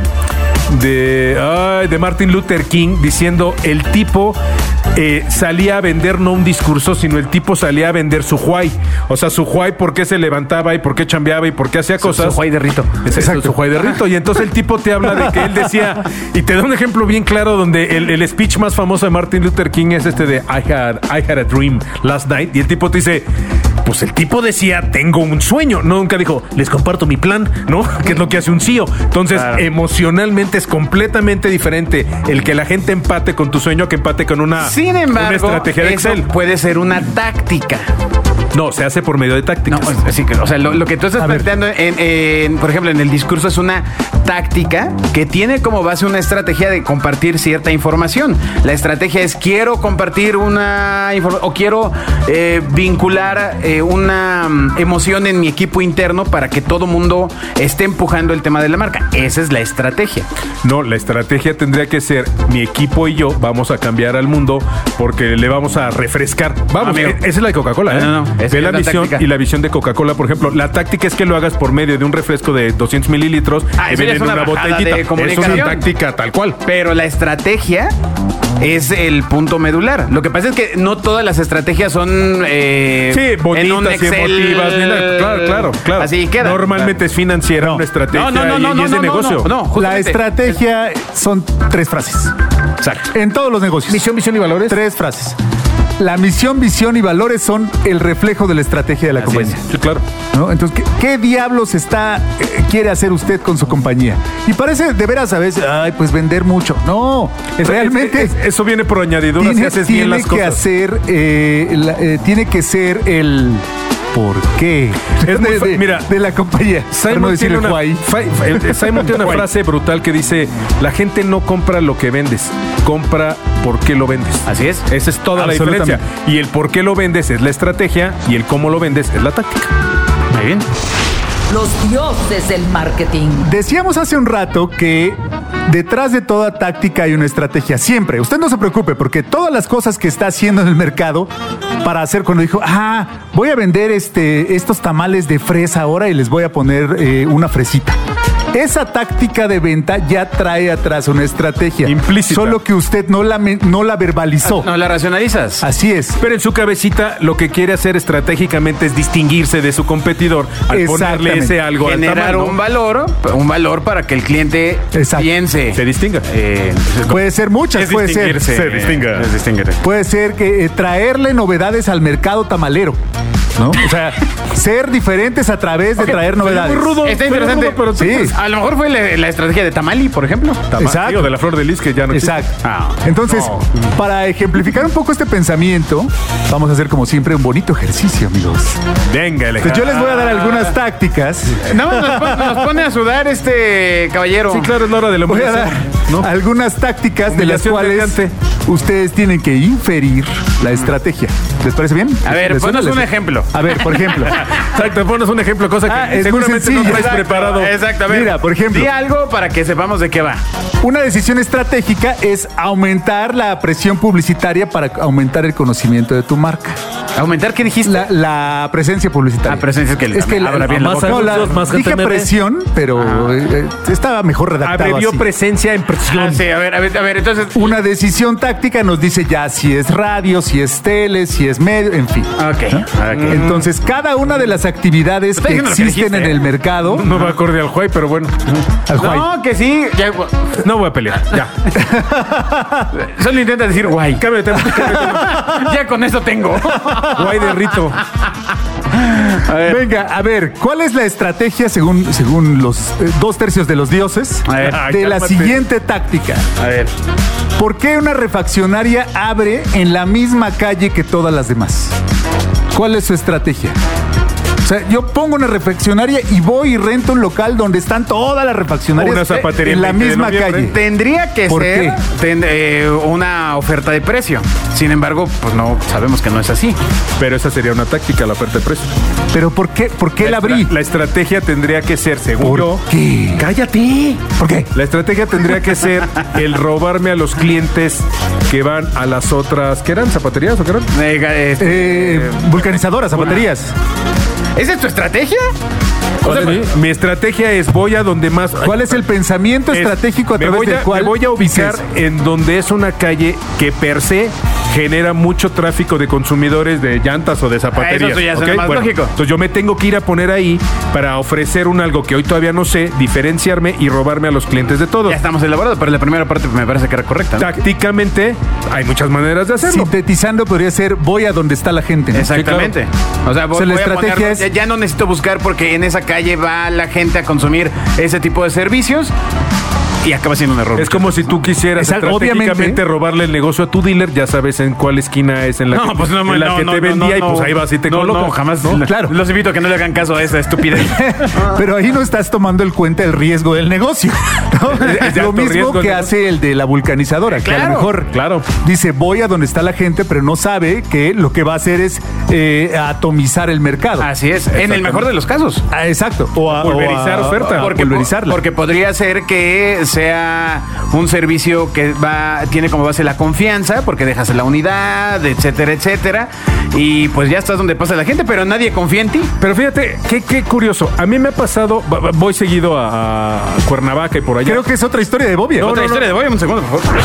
De, ay, de Martin Luther King, diciendo el tipo eh, salía a vender no un discurso, sino el tipo salía a vender su why. O sea, su why, por qué se levantaba y por qué chambeaba y por qué hacía cosas. Su why de Rito. Exacto, su why de Rito. Y entonces el tipo te habla de que él decía, y te da un ejemplo bien claro donde el, el speech más famoso de Martin Luther King es este de I had, I had a dream last night. Y el tipo te dice... Pues el tipo decía, tengo un sueño. No, nunca dijo, les comparto mi plan, ¿no? Que es lo que hace un C E O. Entonces, claro. emocionalmente es completamente diferente el que la gente empate con tu sueño que empate con una, Sin embargo, una estrategia de eso Excel. Puede ser una táctica. No, se hace por medio de tácticas. No, así que, o sea, lo, lo que tú estás A planteando, en, en, por ejemplo, en el discurso es una táctica que tiene como base una estrategia de compartir cierta información. La estrategia es quiero compartir una información o quiero eh, vincular eh, una um, emoción en mi equipo interno para que todo mundo esté empujando el tema de la marca. Esa es la estrategia. No, la estrategia tendría que ser mi equipo y yo vamos a cambiar al mundo porque le vamos a refrescar. Vamos, Amigo. esa es la de Coca-Cola. ¿eh? No, no, no. Ve la visión táctica. y la visión de Coca-Cola, por ejemplo. La táctica es que lo hagas por medio de un refresco de doscientos mililitros ah, y es una, una botellita. Es una táctica tal cual. Pero la estrategia es el punto medular. Lo que pasa es que no todas las estrategias son eh, sí, bonitas en un Excel, y emotivas. Claro, claro, claro. Así queda. Normalmente es financiera no. una estrategia no, no, no, y, no, y es no, de no, negocio. No, no, la estrategia son tres frases. Exacto. En todos los negocios. Misión, visión y valores. Tres frases. La misión, visión y valores son el reflejo de la estrategia de la Así compañía. Es. Sí, claro. ¿No? Entonces, ¿qué, qué diablos está eh, quiere hacer usted con su compañía? Y parece de veras a veces, ay, pues vender mucho. No, es, realmente es, es, eso viene por añadidura si haces bien las tiene que cosas. hacer, eh, la, eh, tiene que ser el ¿por qué? Es de, de, mira, de la compañía. Simon no decir tiene el una, fa, Simon tiene una frase brutal que dice: la gente no compra lo que vendes, compra por qué lo vendes. Así es. Esa es toda la diferencia. Y el por qué lo vendes es la estrategia y el cómo lo vendes es la táctica. Muy bien. Los dioses del marketing. Decíamos hace un rato que Detrás de toda táctica hay una estrategia, siempre. Usted no se preocupe, porque todas las cosas que está haciendo en el mercado para hacer, cuando dijo, ah, voy a vender este, estos tamales de fresa ahora y les voy a poner eh, una fresita. Esa táctica de venta ya trae atrás una estrategia. Implícita. Solo que usted no la, me- no la verbalizó. No la racionalizas. Así es. Pero en su cabecita lo que quiere hacer estratégicamente es distinguirse de su competidor al ponerle Exactamente. ese algo al Generar tamal, ¿no? un valor, un valor para que el cliente Exacto. piense. Se distinga. Eh, Puede ser muchas, es puede ser. distinguirse. Se distinga. Es distinguirse. Puede ser que eh, traerle novedades al mercado tamalero, ¿no? O sea, ser diferentes a través de traer novedades. Muy rudo. Está Pero interesante. rudo, pero Sí. A lo mejor fue la, la estrategia de Tamali, por ejemplo. Tama- Exacto. digo, de la flor de lis que ya no existe. Exacto. Ah. Entonces, No. para ejemplificar un poco este pensamiento, vamos a hacer como siempre un bonito ejercicio, amigos. Venga, el Entonces, yo les voy a dar algunas tácticas. Nada más nos, pone- nos pone a sudar este caballero. Sí, claro, es la hora de la Voy a dar humillación, ¿no? algunas tácticas de las Humillación cuales mediante. ustedes tienen que inferir la estrategia. ¿Les parece bien? A ver, ¿Les suena? ponnos un ¿Les- ejemplo. A ver, por ejemplo. Exacto, ponos un ejemplo, cosa que Ah, es muy seguramente no sencillo. traes Exacto, preparado. Exactamente. Mira, por ejemplo. Di algo para que sepamos de qué va. Una decisión estratégica es aumentar la presión publicitaria para aumentar el conocimiento de tu marca. ¿Aumentar qué dijiste? La, la presencia publicitaria. Ah, presencia es que le- es que la, abra bien la más boca. no, la- anuncios, más dije gente me ve. presión, pero eh, eh, estaba mejor redactado Abrevió así. presencia en presión. Ah, sí, a ver, a ver, a ver, entonces. Una decisión táctica nos dice ya si es radio, si es tele, si es medio, en fin. Ok. ¿No? ok. Entonces, cada una de las actividades Está que diciendo lo que existen dijiste, en ¿eh? el mercado, No va acorde al juez, pero bueno. al Juay. No, que sí. Ya, No voy a pelear. Ya. solo intenta decir guay. Cambio de tema. cambio de tema. Ya con eso tengo. Guay de rito. Venga, a ver, ¿cuál es la estrategia según, según los eh, dos tercios de los dioses A ver, Ay, de la cálmate. siguiente táctica? A ver. ¿Por qué una refaccionaria abre en la misma calle que todas las demás? ¿Cuál es su estrategia? O sea, yo pongo una refaccionaria y voy y rento un local donde están todas las refaccionarias Una zapatería en la el veinte de misma noviembre. calle. Tendría que ¿Por ser qué? ten- eh, una oferta de precio. Sin embargo, pues no sabemos que no es así. Pero esa sería una táctica, la oferta de precio. Pero ¿por qué, por qué la abrí? La, la estrategia tendría que ser, según ¿Por yo. qué? ¡Cállate! ¿Por qué? La estrategia tendría que ser el robarme a los clientes que van a las otras. ¿Qué eran? ¿Zapaterías o qué eran? Eh, este, Eh, vulcanizadoras, zapaterías. ¿Esa es tu estrategia? O sea, Sí, mi estrategia es voy a donde más. ¿Cuál es el pensamiento Es- estratégico a me través voy del a, cual me voy a ubicar dices, en donde es una calle que per se genera mucho tráfico de consumidores de llantas o de zapaterías. Eso ya suena ¿ok? más lógico. Entonces yo me tengo que ir a poner ahí para ofrecer un algo que hoy todavía no sé, diferenciarme y robarme a los clientes de todos. ya estamos elaborados, pero la primera parte me parece que era correcta, ¿no? Tácticamente hay muchas maneras de hacerlo. sintetizando podría ser voy a donde está la gente, ¿no? Exactamente. O sea, voy, O sea, la voy a estrategia ponerlo- es- ya, ya no necesito buscar porque en esa calle va la gente a consumir ese tipo de servicios y acaba siendo un error. Es como si tú quisieras Exacto, estratégicamente obviamente. robarle el negocio a tu dealer, ya sabes en cuál esquina es en la No, que, pues no, en la no, que no, te no, vendía no, y pues no. ahí vas y te no, colocas. No, jamás. ¿no? Claro. Los invito a que no le hagan caso a esa estupidez. Pero ahí no estás tomando en cuenta el riesgo del negocio, ¿no? Es de Lo alto mismo riesgo el que negocio. hace el de la vulcanizadora, que a Claro, lo mejor claro. dice voy a donde está la gente, pero no sabe que lo que va a hacer es eh, atomizar el mercado. Así es, en el mejor de los casos. Ah, exacto. O a, Pulverizar o a- oferta. a Porque, pulverizarla. porque podría ser que sea un servicio que va tiene como base la confianza, porque dejas la unidad, etcétera, etcétera, y pues ya estás donde pasa la gente, pero nadie confía en ti. Pero fíjate, qué, qué curioso. A mí me ha pasado, va- va- voy seguido a, a Cuernavaca y por allá. Creo que es otra historia de Bobia. Otra no, historia de voy un segundo, por favor.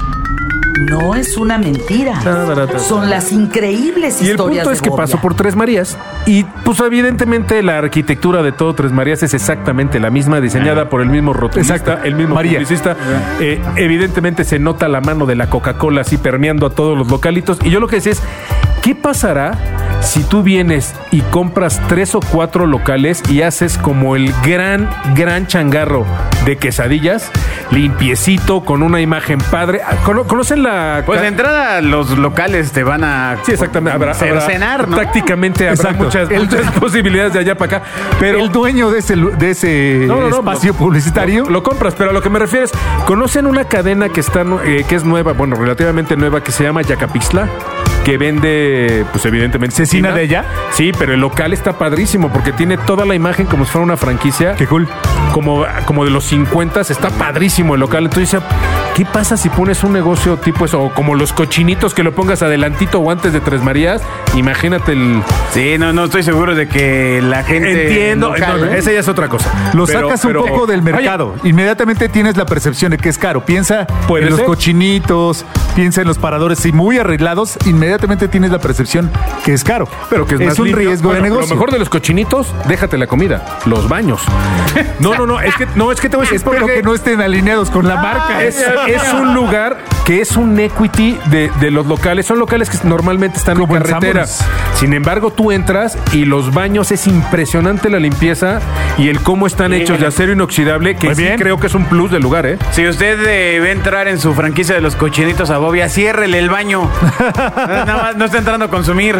No es una mentira. Son las increíbles Y el historias punto es de que Bobia. paso por Tres Marías y pues evidentemente la arquitectura de todo Tres Marías es exactamente la misma, diseñada por el mismo rotulista, Exacto. el mismo María. publicista. Eh, evidentemente se nota la mano de la Coca-Cola así permeando a todos los localitos. Y yo lo que decía es, ¿qué pasará si tú vienes y compras tres o cuatro locales y haces como el gran, gran changarro de quesadillas, limpiecito, con una imagen padre? ¿Cono- ¿Conocen la...? Pues de entrada los locales te van a Sí, exactamente. Habrá, habrá- cercenar, ¿no? Prácticamente habrá Exacto. muchas, El- muchas posibilidades de allá para acá. Pero el dueño de ese, lu- de ese No, no, no, espacio lo- publicitario. Lo, lo compras, pero a lo que me refiero es, ¿conocen una cadena que está nu- eh, que es nueva, bueno, relativamente nueva, que se llama Yacapixtla? que vende, pues evidentemente ¿Cecina de ella? Sí, pero el local está padrísimo porque tiene toda la imagen como si fuera una franquicia. Qué cool. Como, como de los cincuenta, está padrísimo el local. Entonces, ¿qué pasa si pones un negocio tipo eso? O como los cochinitos que lo pongas adelantito o antes de Tres Marías. Imagínate el... Sí, no, no estoy seguro de que la gente... Entiendo. local, No, no, ¿eh? esa ya es otra cosa. Lo Pero- sacas un pero- poco del mercado. Inmediatamente tienes la percepción de que es caro. Piensa Puede en los ser. cochinitos, piensa en los paradores y muy arreglados, inmediatamente tienes la percepción que es caro. Pero que es, más un limpio. riesgo Bueno, de negocio. Lo mejor de los cochinitos, déjate la comida, los baños. No, no, no, es que no es que te voy a decir Espero porque que no estén alineados con la marca. es, es un lugar que es un equity de, de los locales. Son locales que normalmente están Como en en carretera. Sanborns. Sin embargo, tú entras y los baños es impresionante la limpieza y el cómo están hechos de acero inoxidable, que Muy sí bien. creo que es un plus del lugar, ¿eh? Si usted eh, va a entrar en su franquicia de los cochinitos a Bobia, ciérrele el baño. Nada más no está entrando a consumir.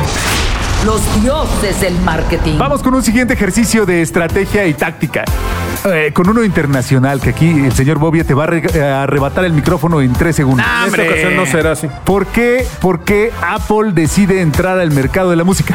Los dioses del marketing. Vamos con un siguiente ejercicio de estrategia y táctica. Eh, con uno internacional, que aquí el señor Bobia te va a re- a arrebatar el micrófono en tres segundos. Ah, En esta ¡Hombre! ocasión no será así. ¿Por qué, ¿Por qué Apple decide entrar al mercado de la música?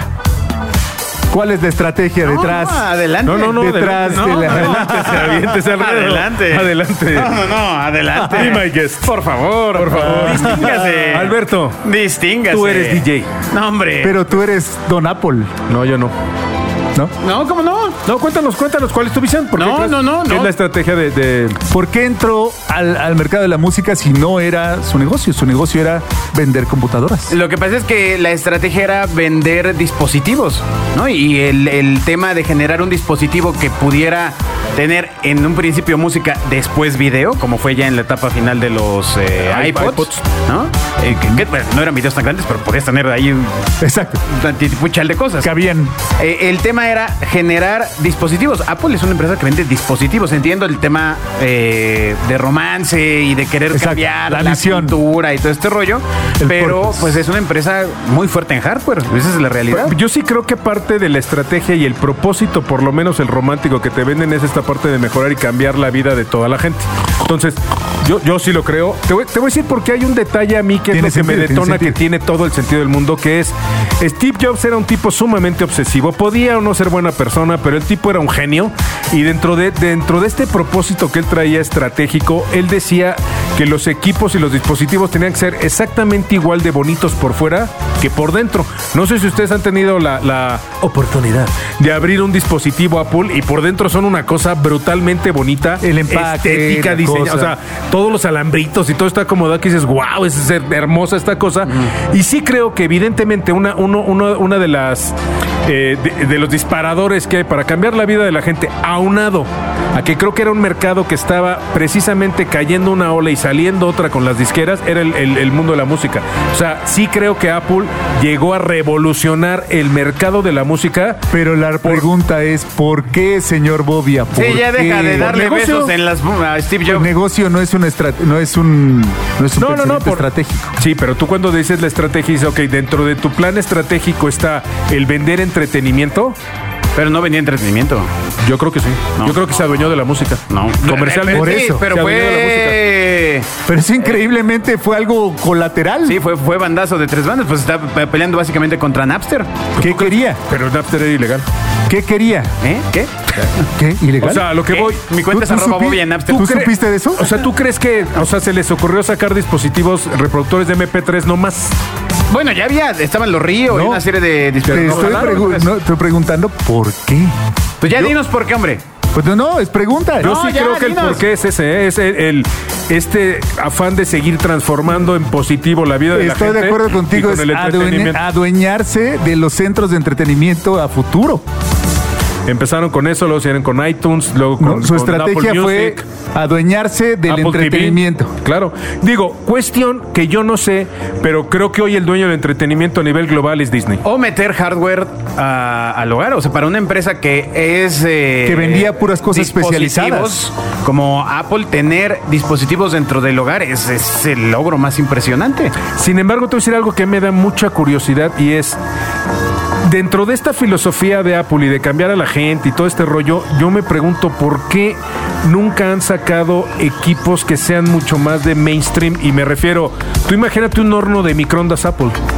¿Cuál es la estrategia detrás? No, adelante. No, no, no, Detrás adelante, de no, la- adelante, aviéntese al ruedo. Adelante. Adelante. No, no, no, adelante. Be my guest. Por favor, Por favor. Distíngase. Alberto, Distíngase. tú eres D J. No, hombre. Pero tú eres Don Apple, No, yo no. ¿no? No, ¿cómo no? No, cuéntanos, cuéntanos, ¿cuál es tu visión? ¿Por qué No, crees no, no, que no. es la estrategia de, de- ¿Por qué entró al, al mercado de la música si no era su negocio? Su negocio era vender computadoras. Lo que pasa es que la estrategia era vender dispositivos, ¿no? Y el, el tema de generar un dispositivo que pudiera tener en un principio música, después video, como fue ya en la etapa final de los eh, Ah, iPods, iPods. ¿no? Eh, que, que, bueno, no eran videos tan grandes, pero podías tener ahí un Exacto. puchal de cosas. Cabían. Eh, el tema era generar dispositivos. Apple es una empresa que vende dispositivos. Entiendo el tema eh, de romance y de querer Exacto, cambiar la la, misión. cultura y todo este rollo. El pero purpose. pues es una empresa muy fuerte en hardware. Esa es la realidad. Yo sí creo que parte de la estrategia y el propósito, por lo menos el romántico que te venden, es esta parte de mejorar y cambiar la vida de toda la gente. Entonces, yo, yo sí lo creo. Te voy, te voy a decir porque hay un detalle a mí que es Tiene lo que me sentido, tiene detona, que sentido. tiene todo el sentido del mundo, que es Steve Jobs era un tipo sumamente obsesivo. Podía o no ser buena persona, pero el tipo era un genio. Y dentro de, dentro de este propósito que él traía estratégico, él decía que los equipos y los dispositivos tenían que ser exactamente igual de bonitos por fuera que por dentro. No sé si ustedes han tenido la, la oportunidad de abrir un dispositivo Apple y por dentro son una cosa brutalmente bonita, El empaque, estética, la diseñada, cosa. o sea, todos los alambritos y todo está acomodado que dices, wow, es hermosa esta cosa. Y sí creo que evidentemente una, uno, uno- una de las eh, de, de los disparadores que hay para cambiar la vida de la gente, aunado a que creo que era un mercado que estaba precisamente cayendo una ola y saliendo otra con las disqueras, era el, el- el mundo de la música. O sea, sí creo que Apple llegó a revolucionar el mercado de la música. Pero la pregunta es, ¿por qué, señor Bobia? ¿Por Sí, ya deja qué? de darle negocio? besos en las a Steve El Jobs. negocio no es un estra- no es un no es un No, no, no, pensamiento por- estratégico. Sí, pero tú cuando dices la estrategia, dices, ok, dentro de tu plan estratégico está el vender entretenimiento. Pero no vendía entretenimiento. Yo creo que sí. No. Yo creo que se adueñó de la música. No. Comercialmente. Por Sí, eso, pero se adueñó de la fue. Pero eso increíblemente fue algo colateral. Sí, fue, fue bandazo de tres bandas. Pues está pe- peleando básicamente contra Napster. ¿Qué quería? Pero Napster era ilegal. ¿Qué quería? ¿Eh? ¿Qué? ¿Qué? ¿Ilegal? O sea, a lo que ¿Qué? voy. Mi cuenta es ¿Tú- tú arroba supi- Bobia en Napster. ¿Tú ¿Tú cre- supiste de eso? O sea, ¿tú crees que, o sea, se les ocurrió sacar dispositivos reproductores de eme pe tres nomás? Bueno, ya había, estaban los Ríos y No. una serie de Te dispositivos. estoy, pregu- no, estoy preguntando por qué. Pues ya dinos por qué, hombre. Pues no, no, es pregunta. Yo No, sí ya, creo que dinos. el porqué es ese, ¿eh? es el, el- este afán de seguir transformando en positivo la vida de la Estoy gente. de acuerdo y contigo, con es el adueña- entretenimiento. adueñarse de los centros de entretenimiento a futuro. Empezaron con eso, luego siguieron con iTunes, luego No, con su con estrategia Apple fue Music, adueñarse del Apple T V. entretenimiento. Claro. Digo, cuestión que yo no sé, pero creo que hoy el dueño del entretenimiento a nivel global es Disney. O meter hardware a- al hogar. O sea, para una empresa que es... eh, Que vendía puras cosas dispositivos, como Apple, tener dispositivos dentro del hogar es, es el logro más impresionante. Sin embargo, te voy a decir algo que me da mucha curiosidad y es, dentro de esta filosofía de Apple y de cambiar a la gente y todo este rollo, yo me pregunto por qué nunca han sacado equipos que sean mucho más de mainstream. Y me refiero, tú imagínate un horno de microondas Apple.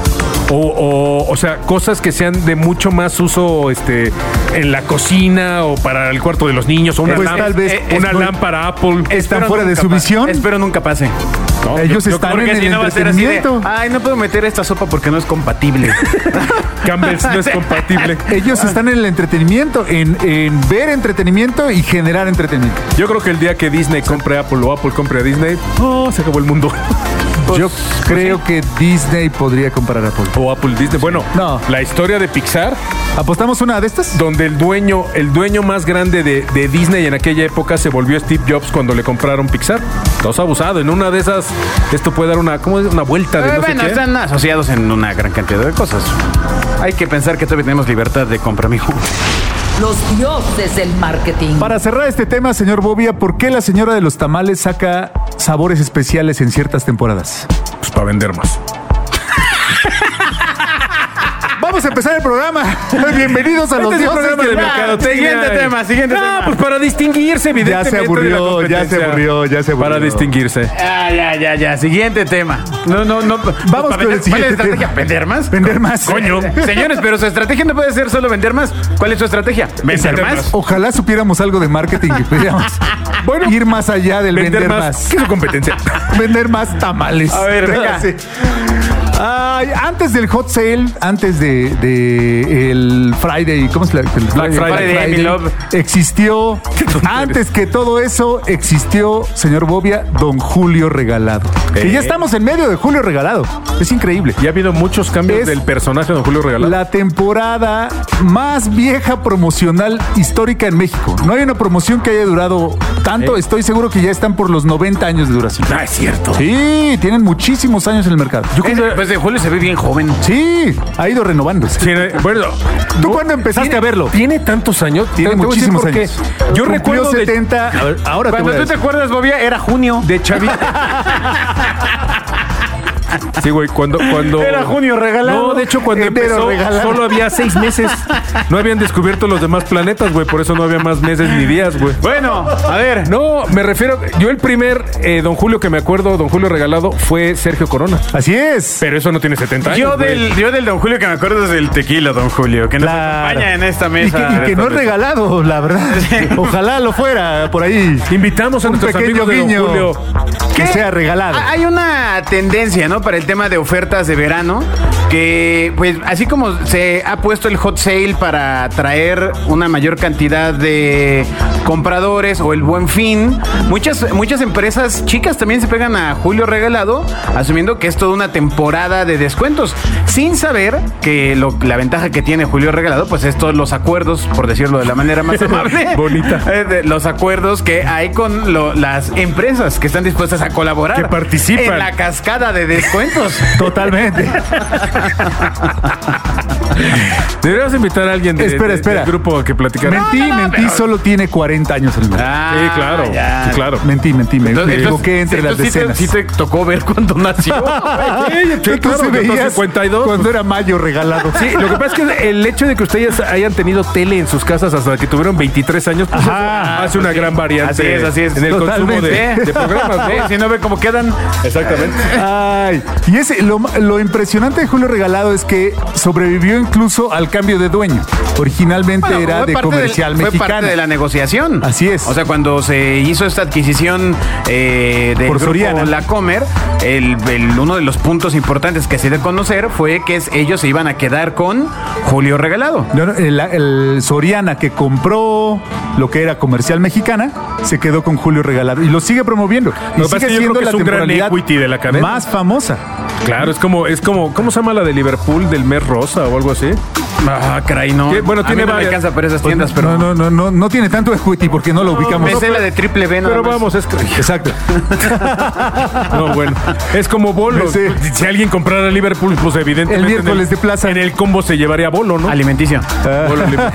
O, o, o sea, cosas que sean de mucho más uso este, en la cocina o para el cuarto de los niños, o una, Pues lámp- tal vez una es muy- lámpara Apple. ¿Están Espero fuera de nunca su pa- visión? Espero nunca pase. No, Ellos yo- yo están creo en Porque el si no va a ser así de, entretenimiento. ay, no puedo meter esta sopa porque no es compatible. que Campbell's no es compatible. Ellos están en el entretenimiento, en, en ver entretenimiento y generar entretenimiento. Yo creo que el día que Disney compre Apple o Apple compre a Disney, oh, se acabó el mundo. Yo creo que Disney podría comprar a Apple. O Apple Disney. Bueno, No. la historia de Pixar, ¿Apostamos una de estas? donde el dueño, el dueño más grande de, de Disney en aquella época se volvió Steve Jobs cuando le compraron Pixar. Dos abusado. En una de esas, esto puede dar una, ¿cómo es? Una vuelta de Eh, no bueno, sé qué. están asociados en una gran cantidad de cosas. Hay que pensar que todavía tenemos libertad de compra, mijo. Los dioses del marketing. Para cerrar este tema, señor Bobia, ¿por qué la señora de los tamales saca sabores especiales en ciertas temporadas? Pues para vender más. Vamos a empezar el programa. Bienvenidos a los Este es el dioses programa del de marketing. mercadotecnia. Siguiente tema, siguiente no, tema. pues para distinguirse, Ya evidentemente. se de la aburrió, ya se competencia. aburrió, ya se aburrió. Para distinguirse. Ah, ya, ya, ya. Siguiente tema. No, no, no. Vamos con el ¿Cuál es la siguiente estrategia? tema. ¿Vender más? Vender más. Coño. Señores, pero su estrategia no puede ser solo vender más. ¿Cuál es su estrategia? ¿Vender Vender más? más. Ojalá supiéramos algo de marketing y pudiéramos Bueno, ir más allá del vender, más. ¿Qué es su competencia? Vender más tamales. A ver, venga. Sí. Ay, antes del hot sale, antes de, de el Friday, ¿cómo se llama? El Black Friday, mi love. Existió, tonto antes que todo eso, existió, señor Bobia, Don Julio Regalado. Que Eh. ya estamos en medio de Julio Regalado. Es increíble. Y ha habido muchos cambios Es del personaje de Don Julio Regalado. La temporada más vieja promocional histórica en México. No hay una promoción que haya durado tanto. ¿Eh? Estoy seguro que ya están por los noventa años de duración. Ah, es cierto. Sí, tienen muchísimos años en el mercado. Yo creo Ese, que- pues de Julio se ve bien joven. Sí, ha ido renovándose. Tiene- bueno, ¿Tú no- cuándo empezaste tiene- a verlo? Tiene tantos años. Tiene Te voy a decir muchísimos por qué. años. Yo Cumplió recuerdo de- setenta. A ver, ahora te Cuando voy a tú te decir. acuerdas, Bobia, era junio. De chavito. Sí, güey, cuando, cuando... Era junio regalado. No, de hecho, cuando Enero empezó, regalado. solo había seis meses. No habían descubierto los demás planetas, güey. Por eso no había más meses ni días, güey. Bueno, a ver. No, me refiero... Yo el primer eh, Don Julio que me acuerdo, Don Julio Regalado, fue Sergio Corona. Así es. Pero eso no tiene setenta años, Yo güey. del, yo del Don Julio que me acuerdo es del tequila, Don Julio, que nos Claro. acompaña en esta Y mesa. que, y que de no es esta mesa. regalado, la verdad. Ojalá lo fuera por ahí. Invitamos a Un nuestros pequeño amigos de Don guiño. Julio. Que sea regalado. Ah, Hay una tendencia, ¿no? Para el tema de ofertas de verano, que pues así como se ha puesto el hot sale para atraer una mayor cantidad de compradores o el Buen Fin, muchas, muchas empresas chicas también se pegan a Julio Regalado, asumiendo que es toda una temporada de descuentos, sin saber que lo- la ventaja que tiene Julio Regalado, pues es todos los acuerdos, por decirlo de la manera más amable. Bonita. Eh, de los acuerdos que hay con lo- las empresas que están dispuestas a colaborar. Que participan. En la cascada de descuentos. Totalmente. Deberíamos invitar a alguien de, Espera, de- espera. del grupo a que platicara. Mentí, no, no, mentí, pero- solo tiene cuarenta años en el mercado. Ah, Sí, claro. ya. Sí, claro. Mentí, mentí, me, Entonces- me equivoqué entre las entonces sí te- decenas. Sí te, tocó ver cuándo nació. Tú Sí, claro, sí veías cincuenta y dos. cuando era mayo regalado. Sí, lo que pasa es que el hecho de que ustedes hayan tenido tele en sus casas hasta que tuvieron veintitrés años, pues Ajá, eso hace una gran variante Así es, así es. en el Totalmente. consumo de, de programas, ¿no? Sí, si no ve cómo quedan. Exactamente. Ay, y ese, lo, lo impresionante de Julio Regalado es que sobrevivió incluso al cambio de dueño. Originalmente Bueno, era fue de parte comercial del- mexicano. Fue parte de la negociación. Así es. O sea, cuando se hizo esta adquisición eh, del Por grupo Soriana. La Comer, el, el- uno de los puntos importantes que se de conocer fue que es- ellos se iban a quedar con Julio Regalado. No, no, el, el Soriana que compró lo que era comercial mexicana se quedó con Julio Regalado y lo sigue promoviendo. Lo Y que pasa sigue es que yo siendo creo que la es un gran temporalidad equity de la cadena. más famosa. Claro, es como, es como, ¿cómo se llama la de Liverpool del mes rosa o algo así? Ah, caray, no. Que, bueno, A tiene mí no me varias- alcanza para esas Pues tiendas, pero... no, no, no, no, no tiene tanto equity porque no lo ubicamos. Me sé la de triple B, nada Pero más. vamos, es que... Exacto. No, bueno. Es como Bolo. Me sé. Si alguien comprara Liverpool, pues evidentemente... El miércoles en el- de plaza. En el combo se llevaría Bolo, ¿no? Alimenticio. Bolo Liverpool.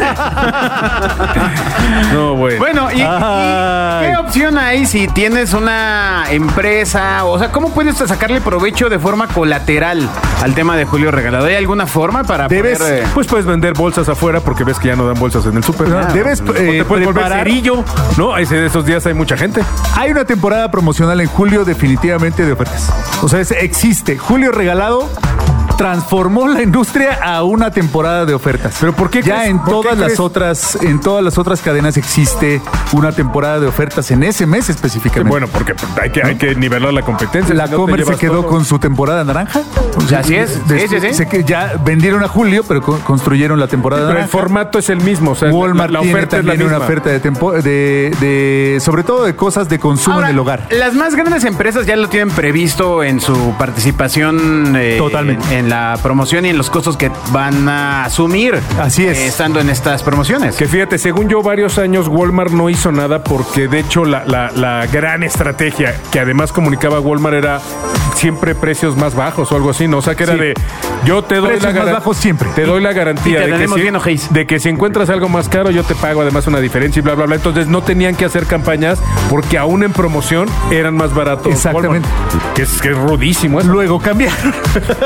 No, bueno. Bueno, ¿y, y Ay. qué opción hay si tienes una empresa? O sea, ¿cómo puedes sacarle provecho de forma colateral al tema de Julio Regalado? ¿Hay alguna forma para Debes- poder, eh, Pues puedes vender bolsas afuera porque ves que ya no dan bolsas en el súper. No, Ah, debes, o eh, te puedes volver preparar- cerillo, ¿no? Ese- esos días hay mucha gente. Hay una temporada promocional en julio definitivamente de ofertas. O sea, es- existe Julio Regalado transformó la industria a una temporada de ofertas. ¿Pero por qué Ya crees- en por qué todas las crees? otras, en todas las otras cadenas existe una temporada de ofertas en ese mes específicamente. Bueno, porque hay que, hay que nivelar la competencia. La si no te Comer se llevas quedó todo. con su temporada naranja. Así es. Des- Sí, sí, sí. se que ya vendieron a julio, pero co- construyeron la temporada Pero el naranja. formato es el mismo. O sea, Walmart la, la tiene oferta es la también misma. una oferta de, tempo, de, de sobre todo de cosas de consumo Ahora, en el hogar. Las más grandes empresas ya lo tienen previsto en su participación eh, Totalmente. En, en la promoción y en los costos que van a asumir. Así es. eh, estando en estas promociones. Que fíjate, según yo, varios años Walmart no hizo nada porque de hecho la, la- la gran estrategia que además comunicaba Walmart era siempre precios más bajos o algo así, ¿no? O sea, que era Sí. de yo te doy Precios la más garan- bajos siempre. Te doy la garantía Y te de, que tenemos si, bien ojéis. de que si encuentras algo más caro yo te pago además una diferencia y bla, bla, bla. Entonces no tenían que hacer campañas porque aún en promoción eran más baratos. Exactamente. Walmart. Que es, que es rudísimo eso. Luego cambiaron.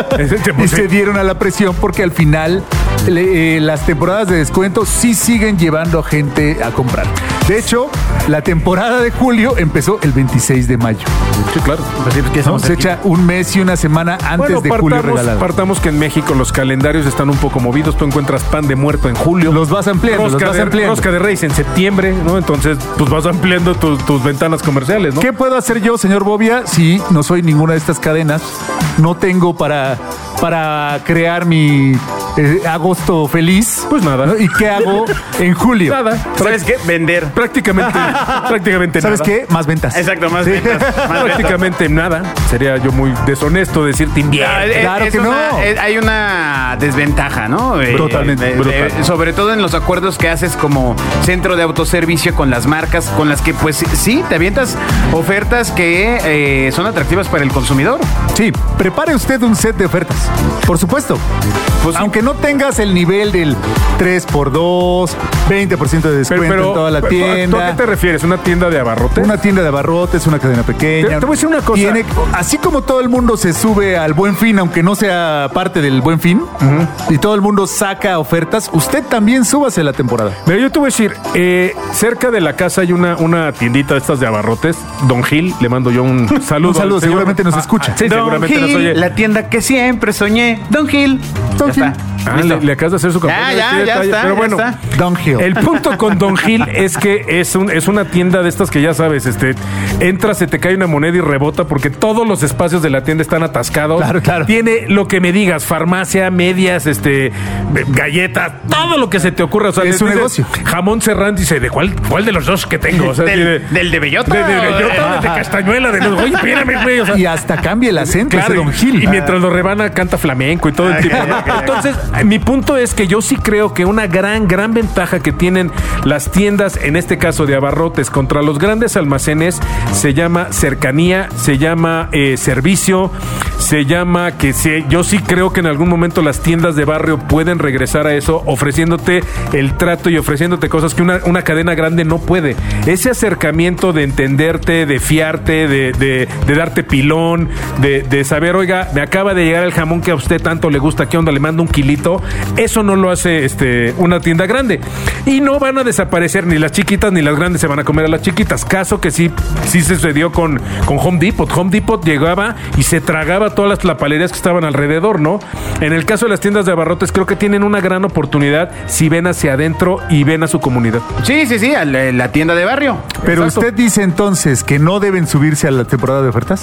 y Pues, se dieron a la presión porque al final le- eh, las temporadas de descuento sí siguen llevando a gente a comprar. De hecho, la temporada de julio empezó el veintiséis de mayo. sí, claro. Pues sí, pues, ¿qué ¿no? estamos Se aquí? echa un mes y una semana antes Bueno, de julio partamos, regalado. partamos que en México los calendarios están un poco movidos. Tú encuentras pan de muerto en julio. Los vas ampliando, los Rosca, vas de, ampliando. rosca de Reyes en septiembre, ¿no? Entonces, pues vas ampliando tus, tus ventanas comerciales, ¿no? ¿Qué puedo hacer yo, señor Bobia, si no soy ninguna de estas cadenas? No tengo para, para crear mi eh, agosto feliz. Pues nada. ¿no? ¿Y qué hago en julio? Nada. ¿Sabes qué? Vender. Prácticamente, prácticamente ¿Sabes nada. qué? Más ventas. Exacto, más Sí. ventas. Más ventas. Prácticamente nada. Sería yo muy deshonesto decirte Ah, invierte. es- Claro es que una- no. es- hay una desventaja, ¿no? Eh, Totalmente, de- de- brutal. sobre todo en los acuerdos que haces como centro de autoservicio con las marcas, con las que pues sí, te avientas ofertas que eh, son atractivas para el consumidor. Sí, prepare usted un set de ofertas. Por supuesto. Pues sí. Aunque no tengas el nivel del tres por dos, veinte por ciento de descuento en toda la pero, tienda. ¿tú a qué te refieres? ¿Una tienda de abarrotes? Una tienda de abarrotes, una cadena pequeña. Te- te voy a decir una cosa. Tiene- así como todo el mundo se sube al Buen Fin, aunque no sea parte del Buen Fin, y todo el mundo saca ofertas, usted también súbase la temporada. Mira, yo te voy a decir, eh, cerca de la casa hay una, una tiendita de estas de abarrotes, Don Gil, le mando yo un saludo. Un saludo, al señor. seguramente nos escucha. Sí, Don seguramente nos Gil, oye. la tienda que siempre soñé. Don Gil. Don Ya Gil. está. Ah, Listo. le, le acabas de hacer su campaña. Ya, ya, Sí, ya está, está, Pero ya bueno, está. Downhill. el punto con Don Gil es que es, un, es una tienda de estas que ya sabes, este, entras, se te cae una moneda y rebota porque todos los espacios de la tienda están atascados. Claro, claro. Tiene lo que me digas, farmacia, medias, este, galletas, todo lo que se te ocurra. O sea, Es le un dices, negocio. Jamón serrano, dice, ¿de cuál, cuál de los dos que tengo? O sea, Del- tiene- del de bellota. De, de bellota, de castañuela, de los, oye, espérame, güey. O sea, Y hasta cambia el acento Claro, ese Don y- Gil. Y mientras lo rebana, canta flamenco y todo el tipo. ¿no? Entonces, mi punto es que yo sí creo que una gran, gran ventaja que tienen las tiendas, en este caso de abarrotes, contra los grandes almacenes, se llama cercanía, se llama eh, servicio, se llama que se, yo sí creo que en algún momento las tiendas de barrio pueden regresar a eso, ofreciéndote el trato y ofreciéndote cosas que una, una cadena grande no puede. Ese acercamiento de entenderte, de fiarte, de, de, de darte pilón, de, de saber, oiga, me acaba de llegar el jamón que a usted tanto le gusta, ¿qué onda? Le mando un kilito. Eso no lo hace este, una tienda grande. Y no van a desaparecer ni las chiquitas ni las grandes se van a comer a las chiquitas. Caso que sí, sí sucedió con, con Home Depot. Home Depot llegaba y se tragaba todas las tlapalerías que estaban alrededor, ¿no? En el caso de las tiendas de abarrotes, creo que tienen una gran oportunidad si ven hacia adentro y ven a su comunidad. Sí, sí, sí, a la, la tienda de barrio. Pero Exacto. usted dice entonces que no deben subirse a la temporada de ofertas.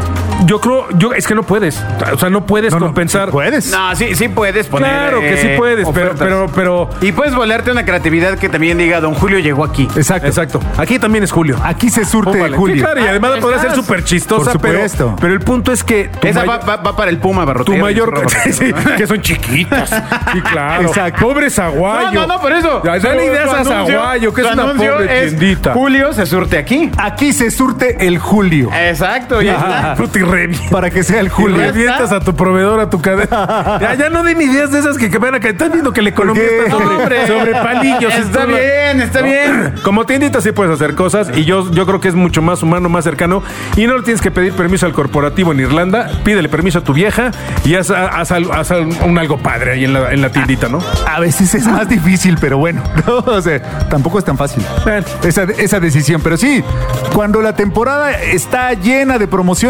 Yo creo, yo es que no puedes. O sea, no puedes No, no, compensar. sí puedes. No, sí, sí puedes poner. Claro que eh, sí puedes, pero, ofertas. pero, pero. Y puedes volarte una creatividad que también diga, Don Julio llegó aquí. Exacto. Exacto. Aquí también es Julio. Aquí se surte Póngale. Julio. Sí, claro, y además Ah, podrá ser estás. súper chistosa, Por pero, supuesto. pero el punto es que tu, Esa mayor- va, va- va para el Puma tu barrotero. mayor Sí, sí, que son chiquitas. Sí, claro. Exacto. Pobre Zaguayo. No, no, no, por eso. Ya, dale Su- ideas su a anuncio- Zaguayo, que es su una anuncio pobre es, tiendita. Julio se surte aquí. Aquí se surte el Julio. Exacto. Ya está. Fruta y revi. Para que sea el Y Julio. revientas a tu proveedor, a tu cadena. Ya, ya no den ideas de esas que, que van a caer. Están viendo que la economía qué? está sobre, Hombre. sobre palillos. Está Esto- bien, está bien. Como tiendita sí puedes hacer cosas y yo, yo creo que es mucho más humano, más cercano y no le tienes que pedir permiso al corporativo en Irlanda. Pídele permiso a tu vieja y haz, haz, al- haz al- un algo padre ahí en la, en la tiendita, ¿no? A veces es más difícil, pero bueno, ¿no? O sea, tampoco es tan fácil esa, esa decisión. Pero sí, cuando la temporada está llena de promociones, usted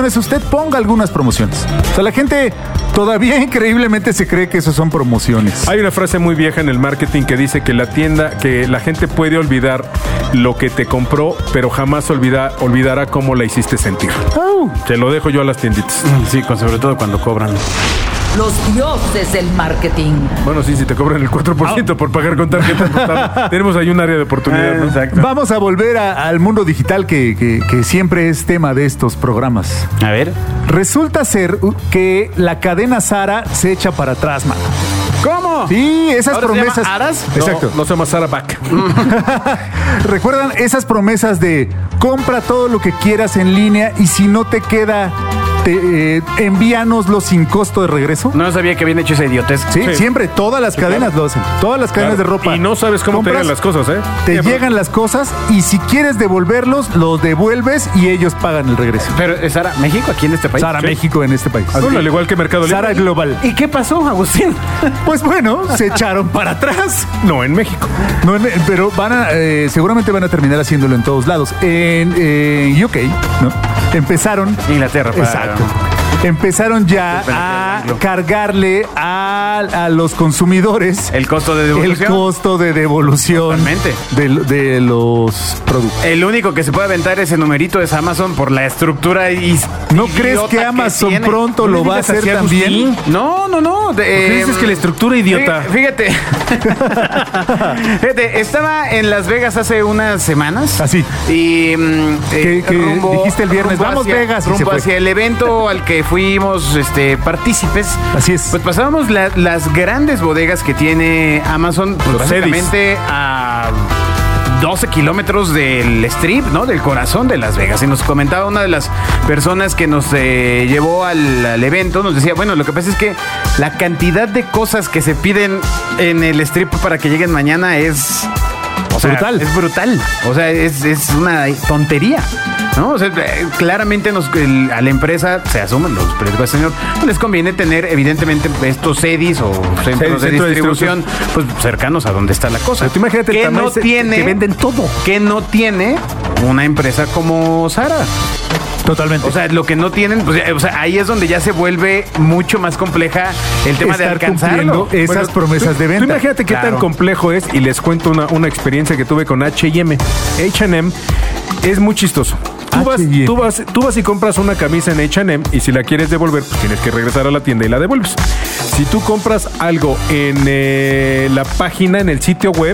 ponga algunas promociones. O sea, la gente todavía increíblemente se cree que eso son promociones. Hay una frase muy vieja en el marketing que dice que la tienda, que la gente puede olvidar lo que te compró, pero jamás olvida, olvidará cómo la hiciste sentir. Oh. Te lo dejo yo a las tienditas. Sí, con, sobre todo cuando cobran. Los dioses del marketing. Bueno, sí, si te cobran el cuatro por ciento por pagar con tarjeta, pues, tenemos ahí un área de oportunidad, ¿no? Exacto. Vamos a volver a- al mundo digital que, que- que siempre es tema de estos programas. A ver. Resulta ser que la cadena Zara se echa para atrás, mano. ¿Cómo? Sí, esas ¿Ahora se llama promesas. Aras? Exacto. No, no se llama Sarah Back. ¿Recuerdan esas promesas de compra todo lo que quieras en línea y si no te queda, te, eh, envíanoslo sin costo de regreso? No sabía que habían hecho esa idiotez. Sí, Sí. siempre, todas las cadenas lo hacen. Todas las cadenas Claro. de ropa. Y no sabes cómo te Compras, llegan las cosas, ¿eh? Te Sí, llegan las cosas y si quieres devolverlos, los devuelves y ellos pagan el regreso. Pero, ¿es Sara México aquí en este país? Zara Sí. México en este país. Bueno, al igual que Mercado Libre. Zara Global. ¿Y qué pasó, Agustín? Pues bueno, se echaron para atrás. No, en México. No, en- pero van a, eh, seguramente van a terminar haciéndolo en todos lados. En, en U K, ¿no? Empezaron. Inglaterra. para- Exacto. Empezaron ya a cargarle a, a los consumidores El costo de el devolución. costo de devolución Totalmente. de, de los productos. El único que se puede aventar ese numerito es Amazon por la estructura y ¿No crees que Amazon tiene? pronto ¿No lo le va a digas hacer así, también? Agustín? No, no, no. De, qué dices que la estructura, idiota? Fíjate. Fíjate, estaba en Las Vegas hace unas semanas. Así. Y mm, Que- que dijiste el viernes, rumbo "Vamos, hacia- Vegas", y se Rumbo fue. hacia el evento al que fuimos este, partícipes. Así es. Pues pasábamos la- las grandes bodegas que tiene Amazon, pues Los básicamente a doce kilómetros del strip, ¿no? Del corazón de Las Vegas. Y nos comentaba una de las personas que nos eh, llevó al, al evento, nos decía, bueno, lo que pasa es que la cantidad de cosas que se piden en el strip para que lleguen mañana es... O sea, Brutal. es brutal. O sea, es, es una tontería. ¿No? O sea, eh, claramente nos, el- a la empresa se asumen los periódicos, señor. No les conviene tener, evidentemente, estos sedis o centros de centro de distribución, pues cercanos a donde está la cosa. Pero tú imagínate el que tamaño no ese- tiene, que venden todo. Que no tiene una empresa como Zara. Totalmente. O sea, lo que no tienen, pues, ya- o sea, ahí es donde ya se vuelve mucho más compleja el tema de Estar alcanzarlo. cumpliendo esas Bueno, promesas tú- de venta. Tú imagínate qué Claro. tan complejo es y les cuento una, una experiencia que tuve con H y M. H and M es muy chistoso. Tú vas, H y M. tú, vas, tú vas y compras una camisa en H and M y si la quieres devolver, pues tienes que regresar a la tienda y la devuelves. Si tú compras algo en eh, la página, en el sitio web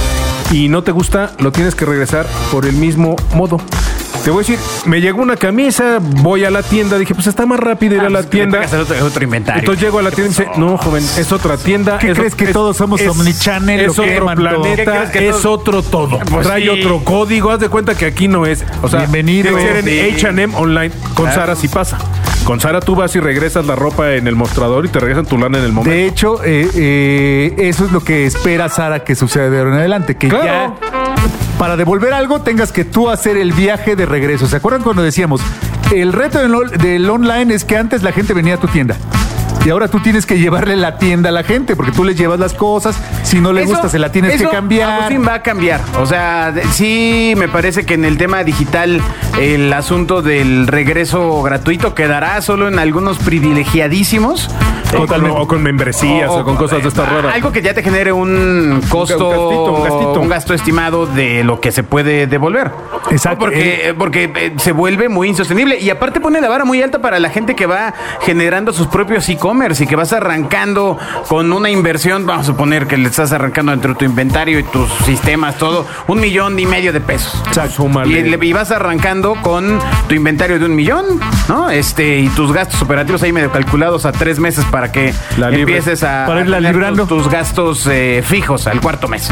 y no te gusta, lo tienes que regresar por el mismo modo. Te voy a decir, me llegó una camisa, voy a la tienda, dije, pues está más rápido ir a la tienda. Hacer otro, otro inventario. Entonces llego a la tienda y me dice, no, joven, es otra tienda. ¿Qué es crees ot- que es- todos somos es- omnichannel Es o qué, otro manto? ¿Qué planeta, crees que es todos- otro todo. Pues Trae sí. otro código, haz de cuenta que aquí no es. O sea, Bienvenido. tiene que ser en Sí. H and M online. Con Claro. Zara sí pasa. Con Zara tú vas y regresas la ropa en el mostrador y te regresan tu lana en el momento. De hecho, eh, eh, eso es lo que espera Sara que suceda de ahora en adelante. Que Claro. ya para devolver algo tengas que tú hacer el viaje de regreso. ¿Se acuerdan cuando decíamos, el reto del, on- del online es que antes la gente venía a tu tienda? Y ahora tú tienes que llevarle la tienda a la gente porque tú les llevas las cosas. Si no le Eso- gusta, se la tienes eso, que cambiar. Agustín, va a cambiar. O sea, de- sí me parece que en el tema digital el asunto del regreso gratuito quedará solo en algunos privilegiadísimos. O con, o con membresías o, con cosas de estas eh, raras. Algo que ya te genere un costo, Un gastito, un gastito. un gasto estimado de lo que se puede devolver. Exacto. Porque, eh, porque eh, se vuelve muy insostenible. Y aparte pone la vara muy alta para la gente que va generando sus propios e-commerce y que vas arrancando con una inversión, vamos a suponer que le estás arrancando entre tu inventario y tus sistemas, todo, un millón y medio de pesos. Súmale. Y, le- y vas arrancando con tu inventario de un millón, ¿no? Este, y tus gastos operativos ahí medio calculados a tres meses para que La libre. empieces a, Para irla a tener librando. tus, tus gastos eh, fijos al cuarto mes.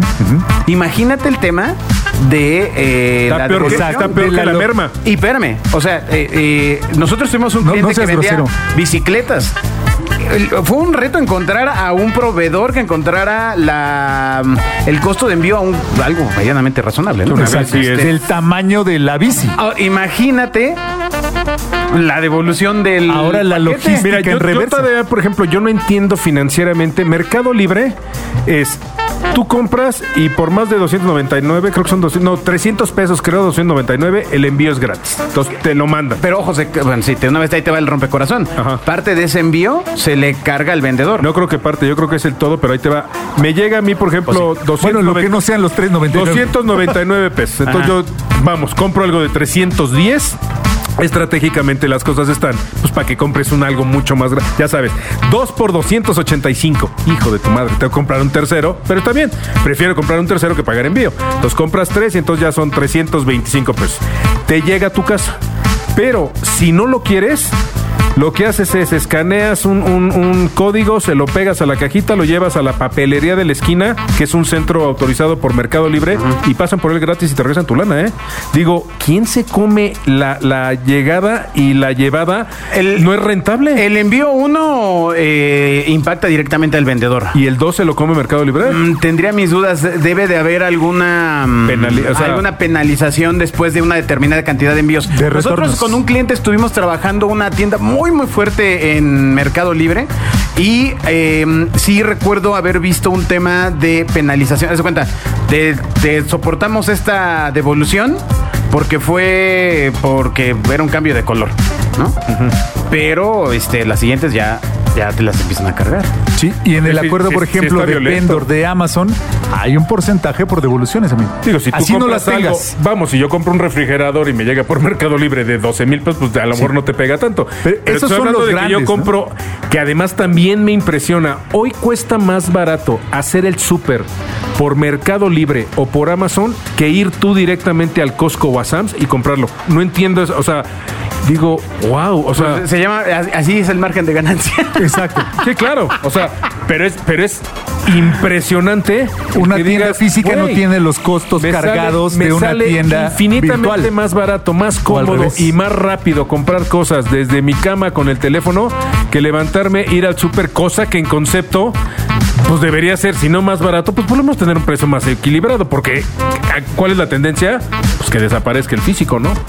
Imagínate el tema de eh, Está la peor que, devolución. está peor de que la la lo- merma. Y espérame, o sea, eh, eh, nosotros tuvimos un No- cliente no seas que vendía grosero. bicicletas. El- Fue un reto encontrar a un proveedor que encontrara la el costo de envío a un algo medianamente razonable, ¿no? Una Exacto. bici es- Del tamaño de la bici. Ah, imagínate la devolución del Ahora la paquete. logística. Mira, en yo, yo reversa. todavía, por ejemplo, yo no entiendo financieramente. Mercado Libre es, tú compras y por más de doscientos noventa y nueve, creo que son doscientos, no, trescientos pesos, creo, doscientos noventa y nueve, el envío es gratis. Entonces te lo mandan. Pero ojo, se, bueno, sí, te- una vez ahí te va el rompecorazón. Ajá. Parte de ese envío se le carga al vendedor. No creo que parte, yo creo que es el todo, pero ahí te va. Me llega a mí, por ejemplo, doscientos Bueno, lo que no sean los tres noventa y nueve. doscientos noventa y nueve pesos. Entonces yo, vamos, compro algo de trescientos diez. Estratégicamente las cosas están, pues para que compres un algo mucho más grande. Ya sabes, dos por doscientos ochenta y cinco. Hijo de tu madre, tengo que comprar un tercero, pero está bien. Prefiero comprar un tercero que pagar envío. Entonces compras tres y entonces ya son trescientos veinticinco pesos. Te llega a tu casa. Pero si no lo quieres, lo que haces es escaneas un, un- un código, se lo pegas a la cajita, lo llevas a la papelería de la esquina, que es un centro autorizado por Mercado Libre, y pasan por él gratis y te regresan tu lana, ¿eh? Digo, ¿quién se come la, la llegada y la llevada? El- ¿No es rentable? El envío uno eh, impacta directamente al vendedor. ¿Y el dos se lo come Mercado Libre? Mm, tendría mis dudas. Debe de haber alguna mm, Penali- o sea- alguna penalización después de una determinada cantidad de envíos. De Nosotros retornos. con un cliente estuvimos trabajando una tienda muy muy fuerte en Mercado Libre y eh, sí recuerdo haber visto un tema de penalización. Haz de cuenta, te, te soportamos esta devolución porque fue porque era un cambio de color, ¿no? Pero este, las siguientes ya, ya te las empiezan a cargar. Sí, y en el Sí, acuerdo, sí, por sí ejemplo, está de violento. vendor de Amazon, hay un porcentaje por devoluciones, amigo. Digo, si tú Así no compras las algo, tengas. vamos, si yo compro un refrigerador y me llega por Mercado Libre de doce mil pesos, pues a lo mejor no te pega tanto. Pero esos estoy son hablando los de que yo grandes, compro, que además también me impresiona. Hoy cuesta más barato hacer el súper por Mercado Libre o por Amazon que ir tú directamente al Costco o a Sam's y comprarlo. No entiendo eso, o sea, digo, wow, o sea... Pues, se llama, así es el margen de ganancia. Exacto. Sí, claro. O sea, pero es, pero es impresionante. Una que tienda digas, física no "Güey, tiene los costos me sale- cargados me de una sale tienda infinitamente virtual. más barato, más O al cómodo revés. y más rápido comprar cosas desde mi cama con el teléfono que levantarme, ir al súper, cosa que en concepto pues debería ser, si no más barato, pues podemos tener un precio más equilibrado, porque ¿cuál es la tendencia? Pues que desaparezca el físico, ¿no?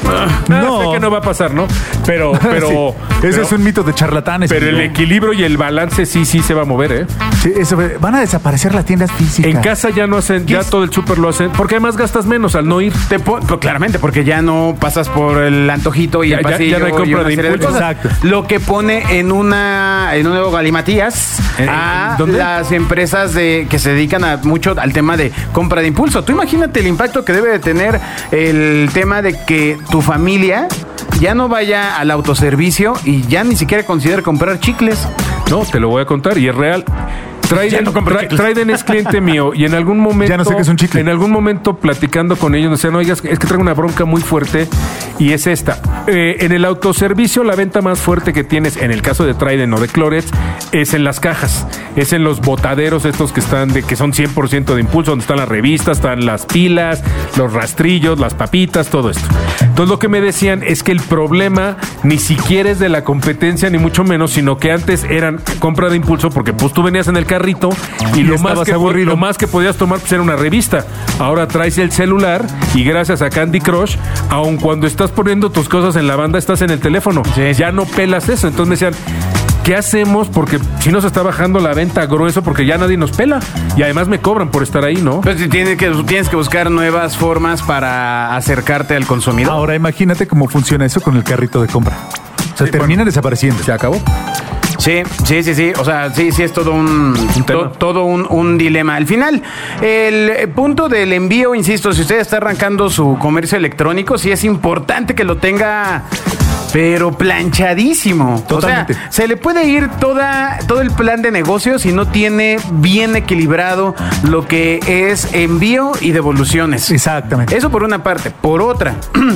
No. No, sé que no va a pasar, ¿no? Pero, pero, Sí. Ese pero- es un mito de charlatanes. pero el amigo. equilibrio y el balance sí, sí se va a mover, ¿eh? Sí, eso, van a desaparecer las tiendas físicas. En casa ya no hacen, ya todo el súper lo hacen, porque además gastas menos al no ir. Te po- pues, claramente, porque ya no pasas por el antojito y Ya- el ya- pasillo ya no hay y compra una de serie impulso. cosas. Exacto. Lo que pone en una en un nuevo galimatías ¿En- a en dónde? las empresas de que se dedican a mucho al tema de compra de impulso. Tú imagínate el impacto que debe de tener el tema de que tu familia ya no vaya al autoservicio y ya ni siquiera considere comprar chicles. No, te lo voy a contar y es real. Trident, Ya no compro Tra- chicles. Trident es cliente mío y en algún momento, Ya no sé qué es un chicle. en algún momento platicando con ellos, nos decían, oiga, es que es que traigo una bronca muy fuerte y es esta. Eh, en el autoservicio, la venta más fuerte que tienes, en el caso de Trident o de Clorets, es en las cajas, es en los botaderos estos que están de que son cien por ciento de impulso, donde están las revistas, están las pilas, los rastrillos, las papitas, todo esto. Entonces lo que me decían es que el problema ni siquiera es de la competencia, ni mucho menos, sino que antes eran compra de impulso porque pues tú venías en el carrito y, Y lo, más estabas que, po- aburrido. lo más que podías tomar pues, era una revista. Ahora traes el celular y gracias a Candy Crush, aun cuando estás poniendo tus cosas en la banda, estás en el teléfono. Sí, sí. Ya no pelas eso. Entonces me decían, ¿qué hacemos? Porque si nos está bajando la venta grueso porque ya nadie nos pela. Y además me cobran por estar ahí, ¿no? Pues tienes que, tienes que buscar nuevas formas para acercarte al consumidor. Ahora imagínate cómo funciona eso con el carrito de compra. O sea, termina desapareciendo. Se acabó. Sí, sí, sí, sí. O sea, sí, sí es todo un, Un tema. to- todo un, un dilema. Al final, el eh, punto del envío, insisto, si usted está arrancando su comercio electrónico, sí es importante que lo tenga, pero planchadísimo. Totalmente. O sea, se le puede ir toda, todo el plan de negocio si no tiene bien equilibrado lo que es envío y devoluciones. Exactamente. Eso por una parte. Por otra,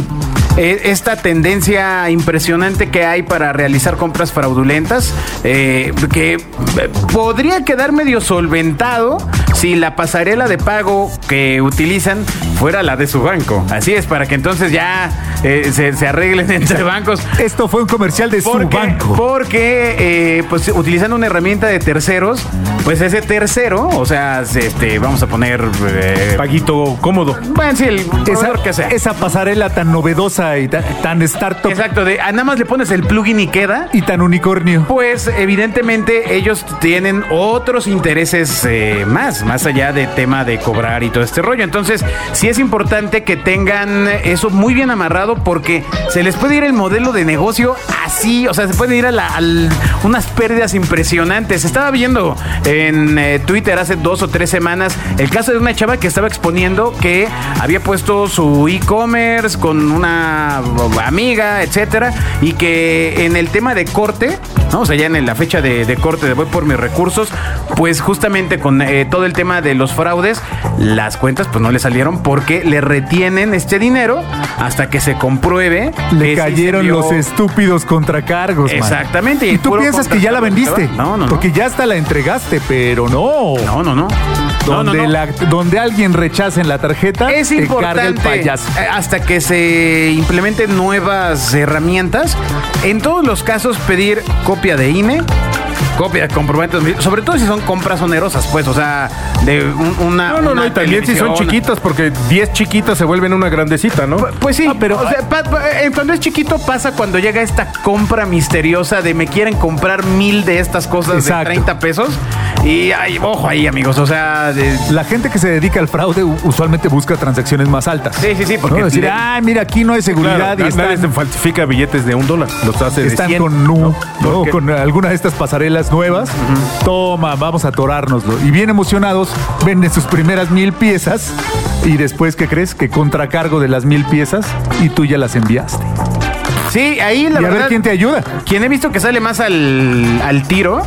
eh, esta tendencia impresionante que hay para realizar compras fraudulentas, eh, que eh, podría quedar medio solventado si la pasarela de pago que utilizan fuera la de su banco. Así es, para que entonces ya eh, se, se arreglen entre bancos. Esto fue un comercial de su Porque, banco. porque eh, pues utilizando una herramienta de terceros, pues ese tercero, o sea, este, vamos a poner eh, Paguito cómodo. bueno, sí, el Esa, proveedor que sea. esa pasarela tan novedosa y tan, tan startup Exacto, de, ah, nada más le pones el plugin y queda. y tan unicornio. Pues evidentemente ellos tienen otros intereses eh, más, más allá de tema de cobrar y todo este rollo. Entonces, sí es importante que tengan eso muy bien amarrado porque se les puede ir el modelo de negocio así, o sea, se puede ir a, la, a unas pérdidas impresionantes. Estaba viendo en eh, Twitter hace dos o tres semanas el caso de una chava que estaba exponiendo que había puesto su e-commerce con una amiga, etcétera, y que en el tema de corte, ¿no? O sea, ya en la fecha de, de corte de voy por mis recursos, pues justamente con eh, todo el tema de los fraudes, las cuentas pues no le salieron porque le retienen este dinero hasta que se compruebe. Le que cayeron sí se vio... los estúpidos contracargos, man. Exactamente. Y tú puro piensas que ya la vendiste. No, no, no. Porque ya hasta la entregaste, pero no. No, no, no. Donde, no, no, no. La, donde alguien rechace en la tarjeta, Es te carga el importante payaso. eh, hasta que se implementen nuevas herramientas. En todos los casos pedir copia de I N E, copia de comprobantes, sobre todo si son compras onerosas, pues, o sea, de un- una. No, no, no, una y también si son televisión. chiquitas, porque diez chiquitas se vuelven una grandecita, ¿no? Pu- Pues sí, Ah, pero- o sea, pa- pa- eh, cuando es chiquito pasa cuando llega esta compra misteriosa de me quieren comprar mil de estas cosas Exacto. de treinta pesos. Y ay, ojo ahí, amigos, o sea, de- La gente que se dedica al fraude u- usualmente busca transacciones más altas. sí, sí, sí, porque ¿No? Decir, le- ah, mira, aquí no hay seguridad Claro, y nadie están, se falsifica billetes de un dólar. Los hace de están cien. con Nu, ¿no? Porque- Con alguna de estas pasarelas nuevas. Toma, vamos a atorárnoslo. Y bien emocionados, venden sus primeras mil piezas y después, ¿qué crees? Que contracargo de las mil piezas y tú ya las enviaste. sí, ahí la y a verdad. ver quién te ayuda. Quien he visto que sale más al, al tiro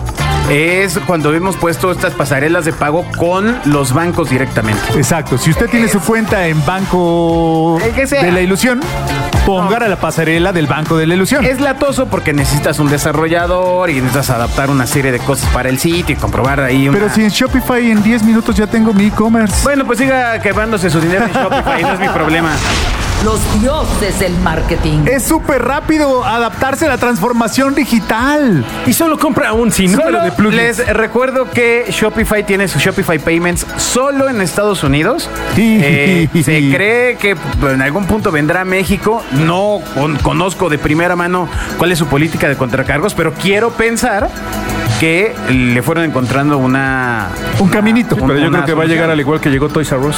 es cuando hemos puesto estas pasarelas de pago con los bancos directamente. Exacto. Si usted tiene su cuenta en Banco El que sea. de la Ilusión, ponga a la pasarela del Banco de la Ilusión. Es latoso porque necesitas un desarrollador y necesitas adaptar una serie de cosas para el sitio y comprobar ahí una... Pero si en Shopify en diez minutos ya tengo mi e-commerce. Bueno, pues siga quemándose su dinero en Shopify, no es mi problema. Los dioses del marketing. Es súper rápido adaptarse a la transformación digital. Y solo compra un sinnúmero Solo de plugins. les recuerdo que Shopify tiene su Shopify Payments solo en Estados Unidos. Eh, se cree que en algún punto vendrá a México. No con- conozco de primera mano cuál es su política de contracargos, pero quiero pensar que le fueron encontrando una... Un caminito. Pero yo una creo que va a solución. llegar al igual que llegó Toys R Us,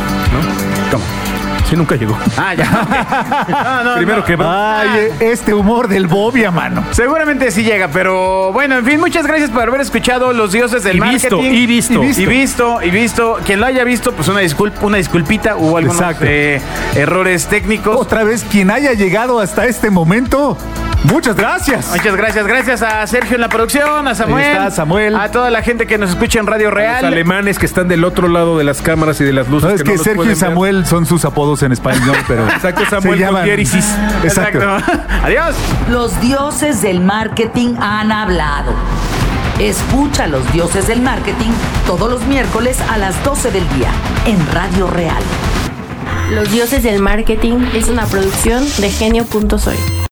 ¿no? ¿Cómo? Sí, nunca llegó. Ah, ya. No, no, Primero no. quebró. Ay, este humor del Bobia, mano. Seguramente sí llega, pero bueno, en fin, muchas gracias por haber escuchado Los Dioses del Y visto, Marketing. y visto. Y visto, y visto, y visto. Quien lo haya visto, pues una disculpa, una disculpita, hubo algunos Exacto. eh, errores técnicos. Otra vez, quien haya llegado hasta este momento, muchas gracias. Muchas gracias, gracias a Sergio en la producción, a Samuel, Ahí está, Samuel. a toda la gente que nos escucha en Radio Los Real. alemanes que están del otro lado de las cámaras y de las luces. No, es que, no los Sergio y pueden ver. Samuel son sus apodos en español, pero. Exacto, se Samuel llaman- con diéresis. Exacto. Exacto. Adiós. Los dioses del marketing han hablado. Escucha a los dioses del marketing todos los miércoles a las doce del día en Radio Real. Los dioses del marketing es una producción de genio punto soy.